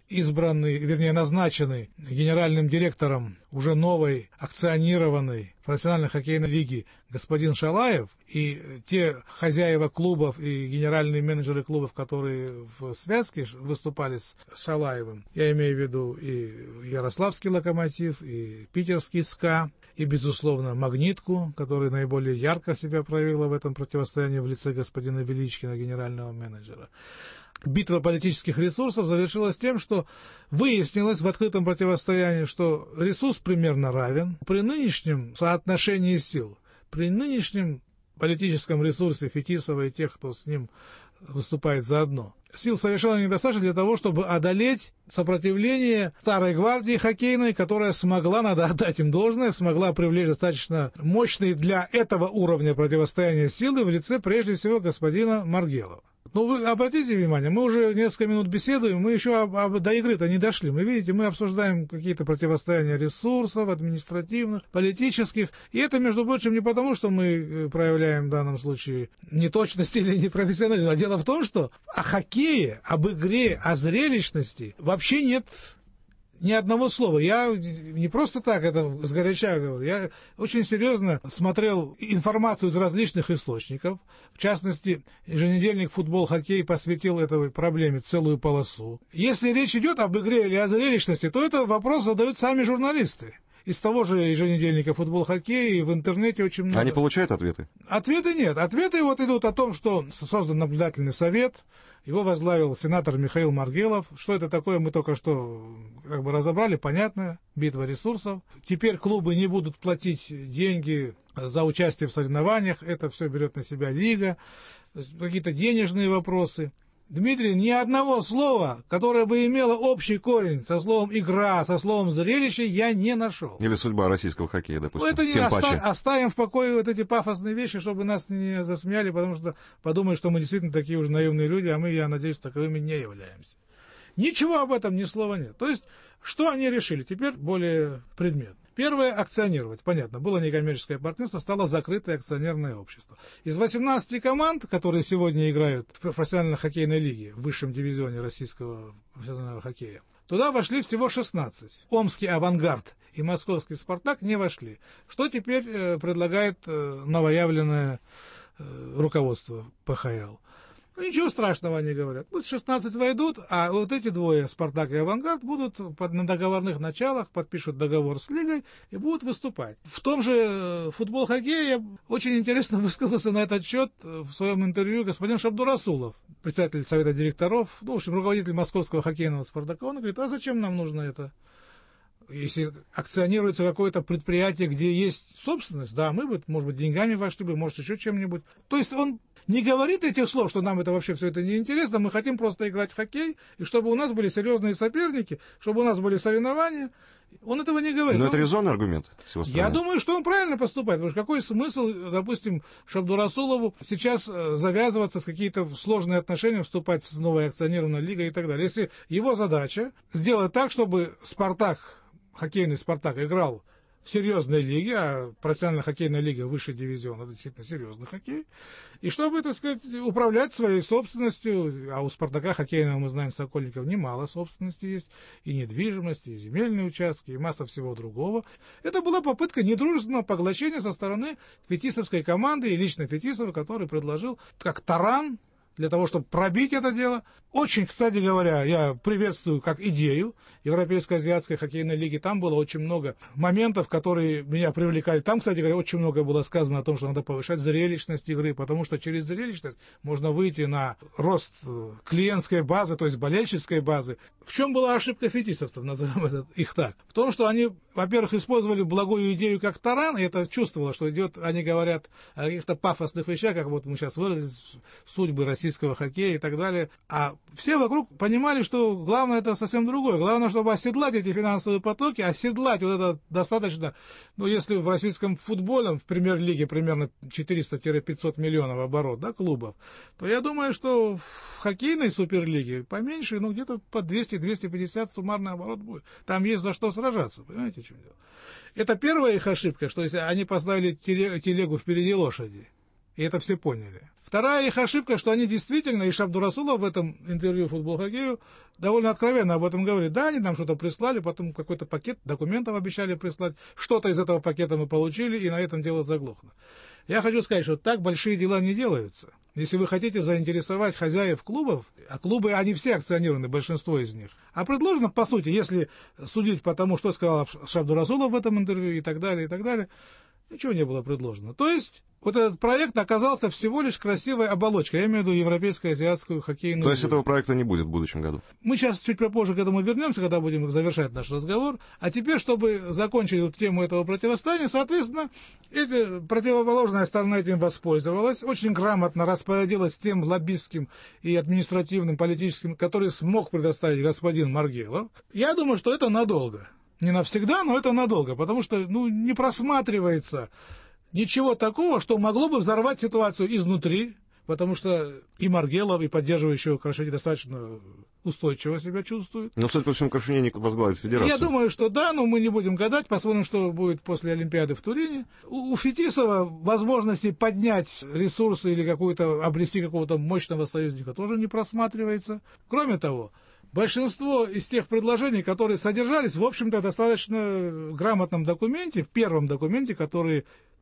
назначенный генеральным директором уже новой акционированной профессиональной хоккейной лиги господин Шалаев, и те хозяева клубов и генеральные менеджеры клубов, которые в связке выступали с Шалаевым, я имею в виду и Ярославский Локомотив, и Питерский СКА, и, безусловно, Магнитку, которая наиболее ярко себя проявила в этом противостоянии в лице господина Величкина, генерального менеджера. Битва политических ресурсов завершилась тем, что выяснилось в открытом противостоянии, что ресурс примерно равен. При нынешнем соотношении сил, при нынешнем политическом ресурсе Фетисова и тех, кто с ним выступает заодно, сил совершенно недостаточно для того, чтобы одолеть сопротивление старой гвардии хоккейной, которая смогла, надо отдать им должное, смогла привлечь достаточно мощные для этого уровня противостояния силы в лице, прежде всего, господина Маргелова. Ну, вы обратите внимание, мы уже несколько минут беседуем, мы еще до игры-то не дошли. Мы, видите, мы обсуждаем какие-то противостояния ресурсов, административных, политических. И это, между прочим, не потому, что мы проявляем в данном случае неточность или непрофессионализм. А дело в том, что о хоккее, об игре, о зрелищности вообще нет ни одного слова. Я не просто так это сгоряча говорю. Я очень серьезно смотрел информацию из различных источников. В частности, еженедельник «Футбол, хоккей» посвятил этой проблеме целую полосу. Если речь идет об игре или о зрелищности, то это вопрос задают сами журналисты. Из того же еженедельника «Футбол, хоккей» и в интернете очень много. Они получают ответы? Ответы нет. Ответы вот идут о том, что создан наблюдательный совет. Его возглавил сенатор Михаил Маргелов. Что это такое, мы только что разобрали, понятно, битва ресурсов. Теперь клубы не будут платить деньги за участие в соревнованиях, это все берет на себя лига, какие-то денежные вопросы. Дмитрий, ни одного слова, которое бы имело общий корень со словом «игра», со словом «зрелище», я не нашел. Или судьба российского хоккея, допустим. Ну, это не оставим в покое вот эти пафосные вещи, чтобы нас не засмеяли, потому что подумают, что мы действительно такие уже наивные люди, а мы, я надеюсь, таковыми не являемся. Ничего об этом, ни слова нет. То есть, что они решили? Теперь более предметно. Первое – акционировать. Понятно, было некоммерческое партнерство, стало закрытое акционерное общество. Из 18 команд, которые сегодня играют в профессиональной хоккейной лиге, в высшем дивизионе российского профессионального хоккея, туда вошли всего 16. Омский «Авангард» и московский «Спартак» не вошли. Что теперь предлагает новоявленное руководство ПХЛ? Ну, ничего страшного, они говорят. Пусть 16 войдут, а вот эти двое, «Спартак» и «Авангард», будут на договорных началах, подпишут договор с лигой и будут выступать. В том же «Футбол-хоккее» я очень интересно высказался на этот счет в своем интервью господин Шабдурасулов, председатель совета директоров, в общем, руководитель московского хоккейного «Спартака». Он говорит, а зачем нам нужно это? Если акционируется какое-то предприятие, где есть собственность, да, мы бы, может быть, деньгами вошли бы, может, еще чем-нибудь. То есть он не говорит этих слов, что нам это вообще все это неинтересно, мы хотим просто играть в хоккей, и чтобы у нас были серьезные соперники, чтобы у нас были соревнования. Он этого не говорит. Но это резонный аргумент с его стороны. Я думаю, что он правильно поступает, потому что какой смысл, допустим, Шабдурасулову сейчас завязываться с какие-то сложные отношения, вступать с новой акционированной лигой и так далее. Если его задача сделать так, чтобы «Спартак», хоккейный «Спартак» играл в серьезной лиге, а профессиональная хоккейная лига высший дивизион, это действительно серьезный хоккей, и чтобы, так сказать, управлять своей собственностью, а у «Спартака» хоккейного, мы знаем, Сокольников, немало собственности есть, и недвижимости, и земельные участки, и масса всего другого. Это была попытка недружественного поглощения со стороны фетисовской команды и лично Фетисова, который предложил как таран для того, чтобы пробить это дело. Очень, кстати говоря, я приветствую как идею Европейско-азиатской хоккейной лиги. Там было очень много моментов, которые меня привлекали. Там, кстати говоря, очень много было сказано о том, что надо повышать зрелищность игры, потому что через зрелищность можно выйти на рост клиентской базы, то есть болельщицкой базы. В чем была ошибка фетисовцев, назовем их так? В том, что они, во-первых, использовали благую идею как таран, и это чувствовало, что идет, они говорят о каких-то пафосных вещах, как вот мы сейчас выразились, судьбы России российского хоккея и так далее. А все вокруг понимали, что главное это совсем другое. Главное, чтобы оседлать эти финансовые потоки, оседлать вот это достаточно, ну, если в российском футболе, в премьер-лиге примерно 400-500 миллионов оборот, да, клубов, то я думаю, что в хоккейной суперлиге поменьше, ну, где-то по 200-250 суммарный оборот будет. Там есть за что сражаться, понимаете, в чем дело? Это первая их ошибка, что если они поставили телегу впереди лошади, и это все поняли. Вторая их ошибка, что они действительно, и Шабдурасулов в этом интервью «Футбол-хоккею» довольно откровенно об этом говорит. Да, они нам что-то прислали, потом какой-то пакет документов обещали прислать, что-то из этого пакета мы получили, и на этом дело заглохло. Я хочу сказать, что так большие дела не делаются. Если вы хотите заинтересовать хозяев клубов, а клубы, они все акционированы, большинство из них, а предложено, по сути, если судить по тому, что сказал Шабдурасулов в этом интервью и так далее, ничего не было предложено. То есть, вот этот проект оказался всего лишь красивой оболочкой, я имею в виду европейскую, азиатскую хоккейную. То есть этого проекта не будет в будущем году? Мы сейчас чуть попозже к этому вернемся, когда будем завершать наш разговор. А теперь, чтобы закончить тему этого противостояния, соответственно, противоположная сторона этим воспользовалась, очень грамотно распорядилась тем лоббистским и административным, политическим, который смог предоставить господин Маргелов. Я думаю, что это надолго. Не навсегда, но это надолго, потому что не просматривается ничего такого, что могло бы взорвать ситуацию изнутри, потому что и Маргелов, и поддерживающего Крашенинникова достаточно устойчиво себя чувствуют. Но, судя по всему, Крашенинников возглавит федерацию. Я думаю, что да, но мы не будем гадать, посмотрим, что будет после Олимпиады в Турине. У Фетисова возможности поднять ресурсы или обрести какого-то мощного союзника тоже не просматривается. Кроме того, большинство из тех предложений, которые содержались, в общем-то, достаточно грамотном документе, в первом документе, который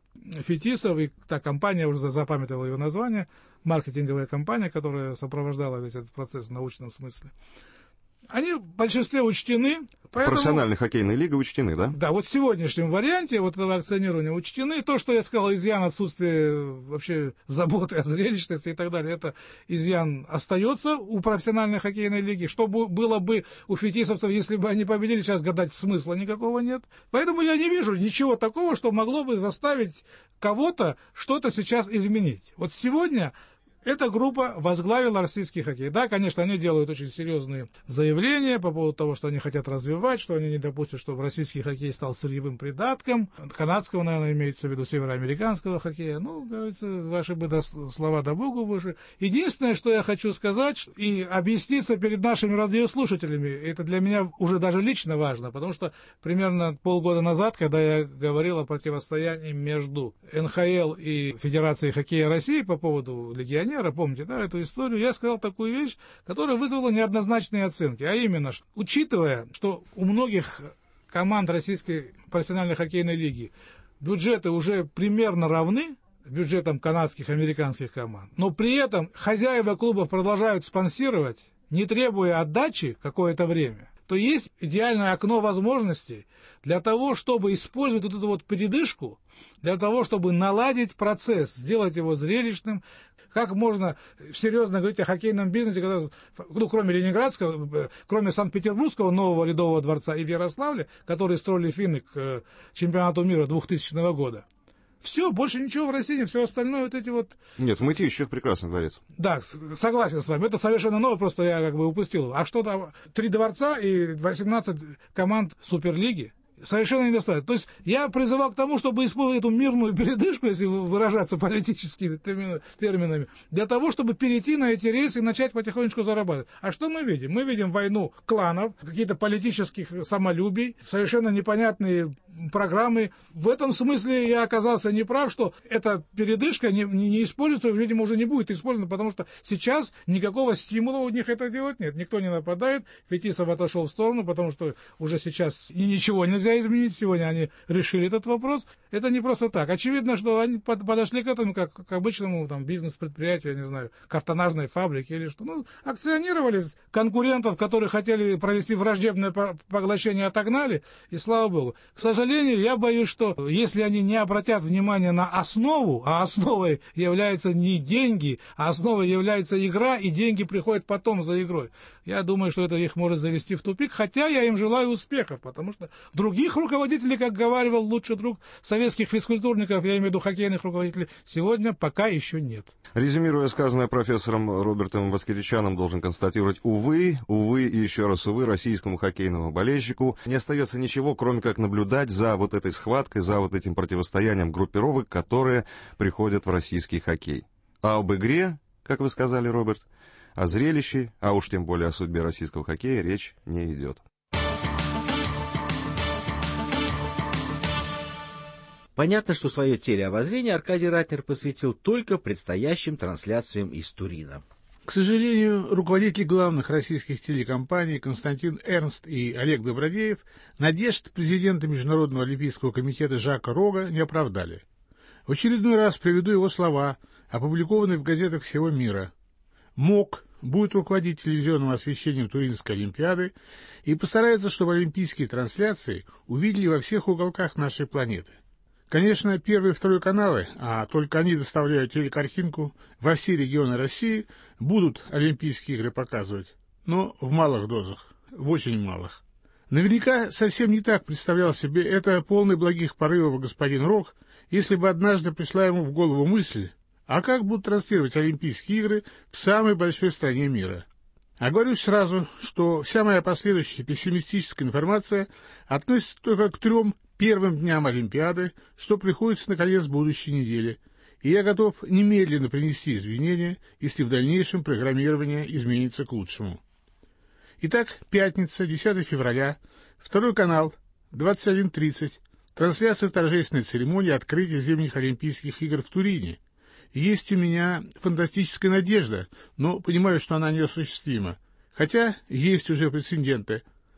Фетисов и та компания, уже запамятовала его название, маркетинговая компания, которая сопровождала весь этот процесс в научном смысле, они в большинстве учтены. Поэтому, профессиональная хоккейная лига учтены, да? Да, вот в сегодняшнем варианте вот этого акционирования учтены. То, что я сказал, изъян отсутствия вообще заботы о зрелищности и так далее, это изъян остается у профессиональной хоккейной лиги. Что было бы у фетисовцев, если бы они победили, сейчас гадать смысла никакого нет. Поэтому я не вижу ничего такого, что могло бы заставить кого-то что-то сейчас изменить. Вот сегодня эта группа возглавила российский хоккей. Да, конечно, они делают очень серьезные заявления по поводу того, что они хотят развивать, что они не допустят, чтобы российский хоккей стал сырьевым придатком. Канадского, наверное, имеется в виду североамериканского хоккея. Говорится, ваши бы слова да богу выше. Единственное, что я хочу сказать и объясниться перед нашими радиослушателями, это для меня уже даже лично важно, потому что примерно полгода назад, когда я говорил о противостоянии между НХЛ и Федерацией хоккея России по поводу легионеров, помните, да, эту историю, я сказал такую вещь, которая вызвала неоднозначные оценки, а именно, учитывая, что у многих команд Российской профессиональной хоккейной лиги бюджеты уже примерно равны бюджетам канадских, американских команд, но при этом хозяева клубов продолжают спонсировать, не требуя отдачи какое-то время, то есть идеальное окно возможностей для того, чтобы использовать вот эту вот передышку, для того, чтобы наладить процесс, сделать его зрелищным. Как можно серьезно говорить о хоккейном бизнесе, когда, кроме Ленинградского, кроме Санкт-Петербургского нового Ледового дворца и в Ярославле, которые строили финны к чемпионату мира 2000 года. Все, больше ничего в России нет, все остальное вот эти вот... Нет, в Мытищах прекрасный дворец. Да, согласен с вами, это совершенно новое, просто я упустил. А что там, 3 дворца и 18 команд Суперлиги? Совершенно недостаточно. То есть я призывал к тому, чтобы использовать эту мирную передышку, если выражаться политическими терминами, для того, чтобы перейти на эти рельсы и начать потихонечку зарабатывать. А что мы видим? Мы видим войну кланов, какие-то политических самолюбий, совершенно непонятные программы. В этом смысле я оказался неправ, что эта передышка не используется, видимо, уже не будет использована, потому что сейчас никакого стимула у них это делать нет. Никто не нападает, Фетисов отошел в сторону, потому что уже сейчас ничего нельзя изменить. Сегодня они решили этот вопрос. Это не просто так. Очевидно, что они подошли к этому как к обычному бизнес-предприятию, я не знаю, картонажной фабрике или что. Акционировали конкурентов, которые хотели провести враждебное поглощение, отогнали, и слава богу. К сожалению, я боюсь, что если они не обратят внимание на основу, а основой являются не деньги, а основой является игра, и деньги приходят потом за игрой. я думаю, что это их может завести в тупик, хотя я им желаю успехов, потому что других руководителей, как говаривал лучший друг советских физкультурников, я имею в виду хоккейных руководителей, сегодня пока еще нет. Резюмируя сказанное профессором Робертом Воскеричаном, должен констатировать, увы и еще раз увы, российскому хоккейному болельщику не остается ничего, кроме как наблюдать за вот этой схваткой, за вот этим противостоянием группировок, которые приходят в российский хоккей. А об игре, как вы сказали, Роберт, о зрелище, а уж тем более о судьбе российского хоккея речь не идет. Понятно, что свое телеобозрение Аркадий Ратнер посвятил только предстоящим трансляциям из Турина. К сожалению, руководители главных российских телекомпаний Константин Эрнст и Олег Добродеев надежд президента Международного олимпийского комитета Жака Рога не оправдали. В очередной раз приведу его слова, опубликованные в газетах всего мира. МОК будет руководить телевизионным освещением Туринской Олимпиады и постарается, чтобы олимпийские трансляции увидели во всех уголках нашей планеты. Конечно, первый и второй каналы, а только они доставляют телекартинку во все регионы России, будут Олимпийские игры показывать, но в малых дозах, в очень малых. Наверняка совсем не так представлял себе это полный благих порывов господин Рог, если бы однажды пришла ему в голову мысль, а как будут транслировать Олимпийские игры в самой большой стране мира. Оговорюсь сразу, что вся моя последующая пессимистическая информация относится только к 3 первым дням Олимпиады, что приходится на конец будущей недели, и я готов немедленно принести извинения, если в дальнейшем программирование изменится к лучшему. Итак, пятница, 10 февраля, второй канал, 21:30, трансляция торжественной церемонии открытия зимних Олимпийских игр в Турине. Есть у меня фантастическая надежда, но понимаю, что она неосуществима. Хотя есть уже прецеденты.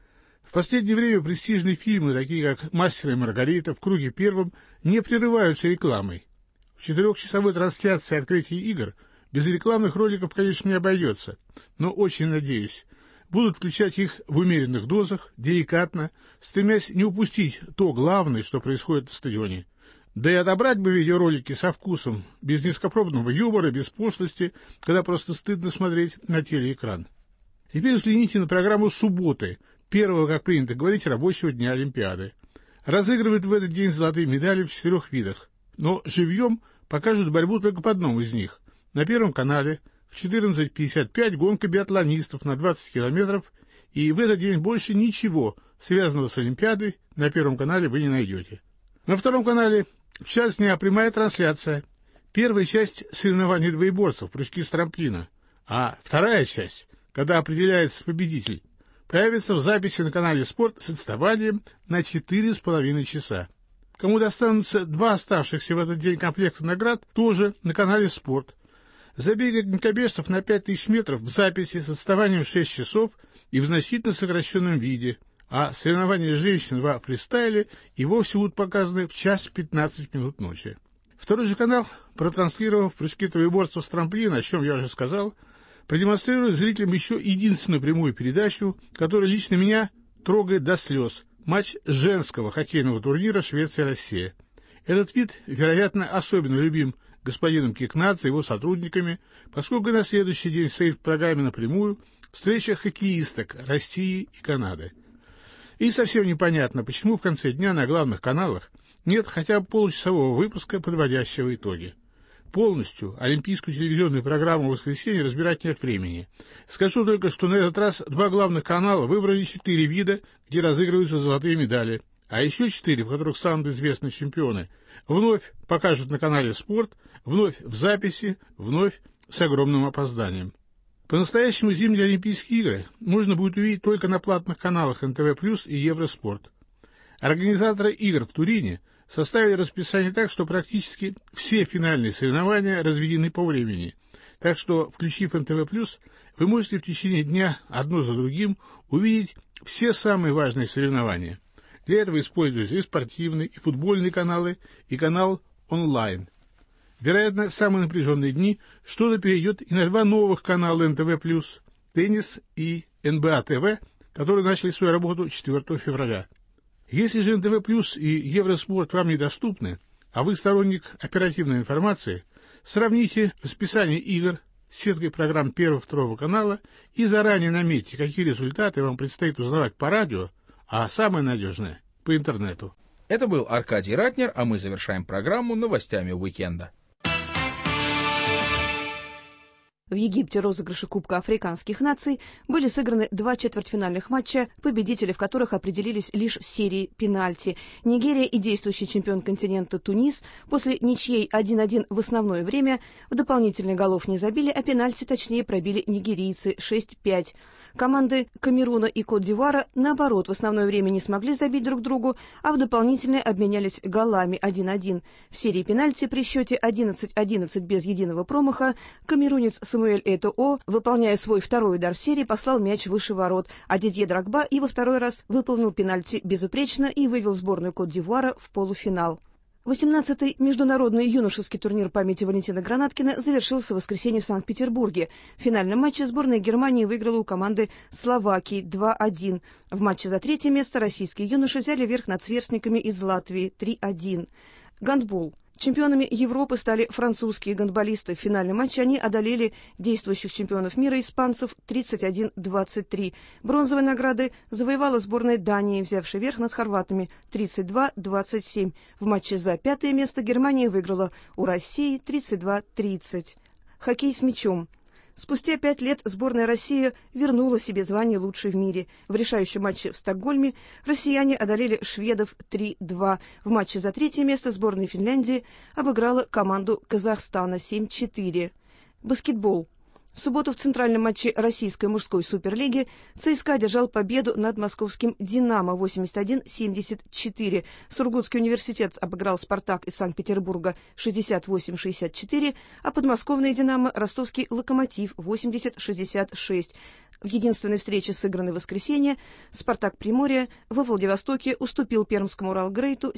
В последнее время престижные фильмы, такие как «Мастер и Маргарита», «В круге первом», не прерываются рекламой. В 4-часовой трансляции открытия игр без рекламных роликов, конечно, не обойдется, но очень надеюсь, будут включать их в умеренных дозах, деликатно, стремясь не упустить то главное, что происходит на стадионе. Да и отобрать бы видеоролики со вкусом, без низкопробного юмора, без пошлости, когда просто стыдно смотреть на телеэкран. Теперь взгляните на программу субботы, первого, как принято говорить, рабочего дня Олимпиады. Разыгрывают в этот день золотые медали в 4 видах, но живьем покажут борьбу только в одном из них. На Первом канале в 14:55 гонка биатлонистов на 20 километров, и в этот день больше ничего, связанного с Олимпиадой, на Первом канале вы не найдете. На Втором канале в час дня прямая трансляция. Первая часть соревнований двоеборцев, прыжки с трамплина, а вторая часть, когда определяется победитель, появится в записи на канале «Спорт» с отставанием на 4,5 часа. Кому достанутся 2 оставшихся в этот день комплекта наград, тоже на канале «Спорт». Забеги конькобежцев на 5000 метров в записи с отставанием в 6 часов и в значительно сокращенном виде, а соревнования женщин во фристайле и вовсе будут показаны в 1:15 ночи. Второй же канал, протранслировав прыжки троеборцев с трамплина, о чем я уже сказал, продемонстрирует зрителям еще единственную прямую передачу, которая лично меня трогает до слез. Матч женского хоккейного турнира Швеция-Россия. Этот вид, вероятно, особенно любим господином Кикнадзе и его сотрудниками, поскольку на следующий день стоит в программе напрямую встреча хоккеисток России и Канады. И совсем непонятно, почему в конце дня на главных каналах нет хотя бы получасового выпуска, подводящего итоги. Полностью олимпийскую телевизионную программу в воскресенье разбирать нет времени. Скажу только, что на этот раз 2 главных канала выбрали 4 вида, где разыгрываются золотые медали, а еще 4, в которых станут известны чемпионы, вновь покажут на канале «Спорт», вновь в записи, вновь с огромным опозданием. По-настоящему зимние Олимпийские игры можно будет увидеть только на платных каналах НТВ+, и Евроспорт. Организаторы игр в Турине составили расписание так, что практически все финальные соревнования разведены по времени, так что, включив НТВ+, вы можете в течение дня одно за другим увидеть все самые важные соревнования. Для этого используются и спортивные, и футбольные каналы, и канал онлайн. Вероятно, в самые напряженные дни что-то перейдет и на 2 новых канала НТВ+, теннис и НБА ТВ, которые начали свою работу 4 февраля. Если же НТВ+, и Евроспорт вам недоступны, а вы сторонник оперативной информации, сравните расписание игр с сеткой программ Первого-Второго канала и заранее наметьте, какие результаты вам предстоит узнавать по радио, а самое надежное – по интернету. Это был Аркадий Ратнер, а мы завершаем программу новостями уикенда. В Египте розыгрыши Кубка африканских наций были сыграны 2 четвертьфинальных матча, победители в которых определились лишь в серии пенальти. Нигерия и действующий чемпион континента Тунис после ничьей 1-1 в основное время в дополнительных голов не забили, а пенальти точнее пробили нигерийцы 6-5. Команды Камеруна и Кот-д'Ивуара, наоборот, в основное время не смогли забить друг другу, а в дополнительные обменялись голами 1-1. В серии пенальти при счете 11-11 без единого промаха камерунец Самуэль Этоо, выполняя свой второй удар в серии, послал мяч выше ворот, а Дидье Дрогба и во второй раз выполнил пенальти безупречно и вывел сборную Кот-д'Ивуара в полуфинал. 18-й международный юношеский турнир памяти Валентина Гранаткина завершился в воскресенье в Санкт-Петербурге. В финальном матче сборная Германии выиграла у команды Словакии 2-1. В матче за третье место российские юноши взяли верх над сверстниками из Латвии 3-1. Гандбол. Чемпионами Европы стали французские гандболисты. В финальном матче они одолели действующих чемпионов мира испанцев 31-23. Бронзовые награды завоевала сборная Дании, взявшая верх над хорватами 32-27. В матче за пятое место Германия выиграла у России 32-30. Хоккей с мячом. Спустя 5 лет сборная России вернула себе звание лучшей в мире. В решающем матче в Стокгольме россияне одолели шведов 3-2. В матче за третье место сборная Финляндии обыграла команду Казахстана 7-4. Баскетбол. В субботу в центральном матче российской мужской суперлиги ЦСКА одержал победу над московским «Динамо» 81-74. Сургутский университет обыграл «Спартак» из Санкт-Петербурга 68-64, а подмосковный «Динамо» ростовский «Локомотив» 80-66. В единственной встрече, сыгранной в воскресенье, «Спартак» Приморье во Владивостоке уступил пермскому «Уралгрейту»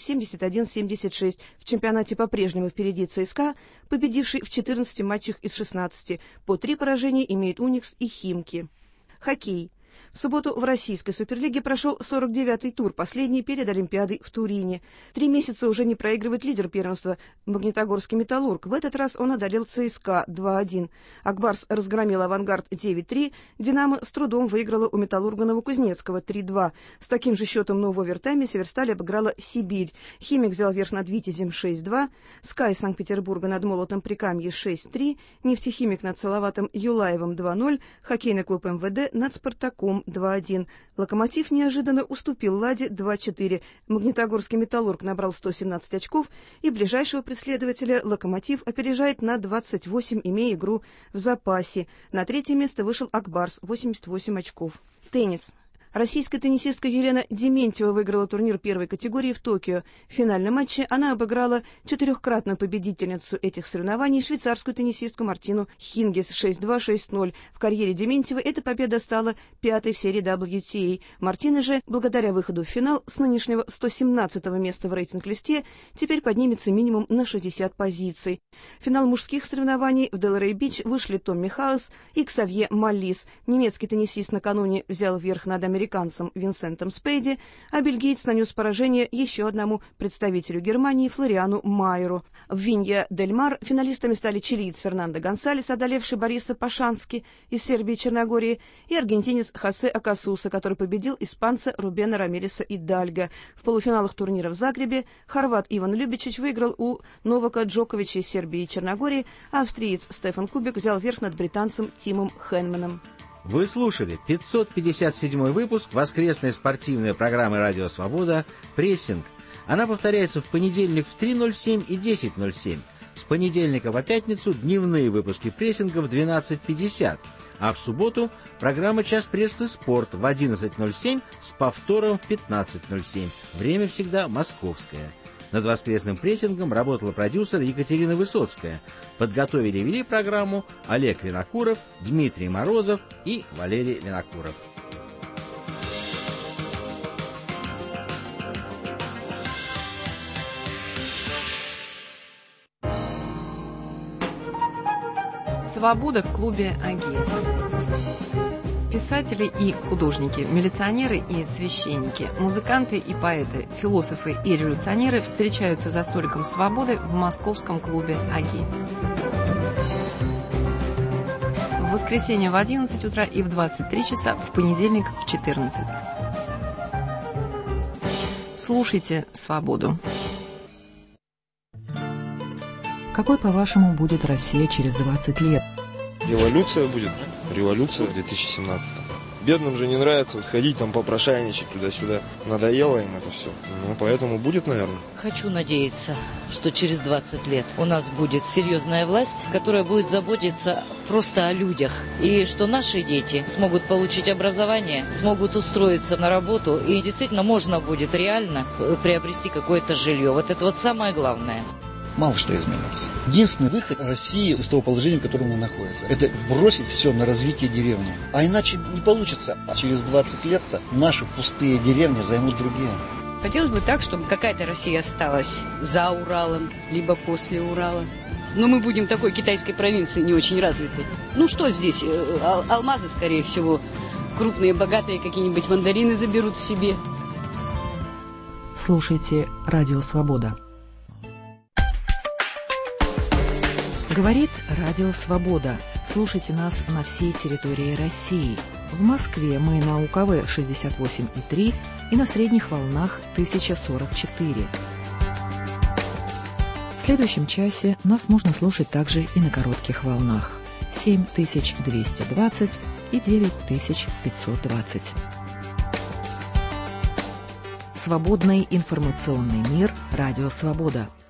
71-76. В чемпионате по-прежнему впереди ЦСКА, победивший в 14 матчах из 16. По 3 поражения имеют «Уникс» и «Химки». Хоккей. В субботу в российской суперлиге прошел 49-й тур, последний перед Олимпиадой в Турине. 3 месяца уже не проигрывает лидер первенства Магнитогорский «Металлург». В этот раз он одолел ЦСКА 2-1. Акбарс разгромил «Авангард» 9-3. «Динамо» с трудом выиграла у «Металлурга» Новокузнецкого 3-2. С таким же счетом, но в овертайме Северсталь обыграла «Сибирь». «Химик» взял верх над «Витязем» 6-2. «Скай» Санкт-Петербурга над «Молотом» Прикамье 6-3. «Нефтехимик» над «Салаватом» Юлаевым 2-0. Хоккейный клуб МВД над «Спартаком» 2-1. «Локомотив» неожиданно уступил «Ладе» 2-4. Магнитогорский «Металлург» набрал 117 очков, и ближайшего преследователя «Локомотив» опережает на 28, имея игру в запасе. На третье место вышел «Акбарс» 88 очков. Теннис. Российская теннисистка Елена Дементьева выиграла турнир первой категории в Токио. В финальном матче она обыграла 4-кратную победительницу этих соревнований, швейцарскую теннисистку Мартину Хингис 6-2-6-0. В карьере Дементьевой эта победа стала 5-й в серии WTA. Мартина же, благодаря выходу в финал с нынешнего 117-го места в рейтинг-листе, теперь поднимется минимум на 60 позиций. В финал мужских соревнований в Делрей-Бич вышли Томми Хаус и Ксавье Маллис. Немецкий теннисист накануне взял верх над американцем Винсентом Спейди, а бельгиец нанес поражение еще одному представителю Германии Флориану Майеру. В Винья-дель-Мар финалистами стали чилиец Фернандо Гонсалес, одолевший Бориса Пашански из Сербии и Черногории, и аргентинец Хосе Акасуса, который победил испанца Рубена Рамиреса Идальго. В полуфиналах турнира в Загребе хорват Иван Любичич выиграл у Новака Джоковича из Сербии и Черногории, а австриец Стефан Кубик взял верх над британцем Тимом Хенманом. Вы слушали 557 выпуск воскресной спортивной программы «Радио Свобода» «Прессинг». Она повторяется в понедельник в 3:07 и 10:07. С понедельника по пятницу дневные выпуски прессинга в 12:50, а в субботу программа «Час прессы спорт» в 11:07 с повтором в 15:07. Время всегда московское. Над воскресным прессингом работала продюсер Екатерина Высоцкая. Подготовили и вели программу Олег Винокуров, Дмитрий Морозов и Валерий Винокуров. Свобода в клубе Аги. Писатели и художники, милиционеры и священники, музыканты и поэты, философы и революционеры встречаются за столиком свободы в московском клубе Аги. воскресенье в 11 утра и в 23 часа, в понедельник в 14. Слушайте «Свободу». Какой, по-вашему, будет Россия через 20 лет? Революция будет. Революция в 2017. Бедным же не нравится вот ходить там попрошайничать туда-сюда. Надоело им это все. Ну, поэтому будет, наверное. Хочу надеяться, что через 20 лет у нас будет серьезная власть, которая будет заботиться просто о людях. И что наши дети смогут получить образование, смогут устроиться на работу. И действительно можно будет реально приобрести какое-то жилье. Вот это вот самое главное. Мало что изменится. Единственный выход России из того положения, в котором она находится, это бросить все на развитие деревни. А иначе не получится. А через 20 лет-то наши пустые деревни займут другие. Хотелось бы так, чтобы какая-то Россия осталась за Уралом, либо после Урала. Но мы будем такой китайской провинции не очень развитой. Ну что здесь? Алмазы, скорее всего. Крупные, богатые какие-нибудь мандарины заберут в себе. Слушайте «Радио Свобода». Говорит Радио Свобода. Слушайте нас на всей территории России. В Москве мы на УКВ 68,3 и на средних волнах 1044. В следующем часе нас можно слушать также и на коротких волнах 7220 и 9520. Свободный информационный мир. Радио Свобода.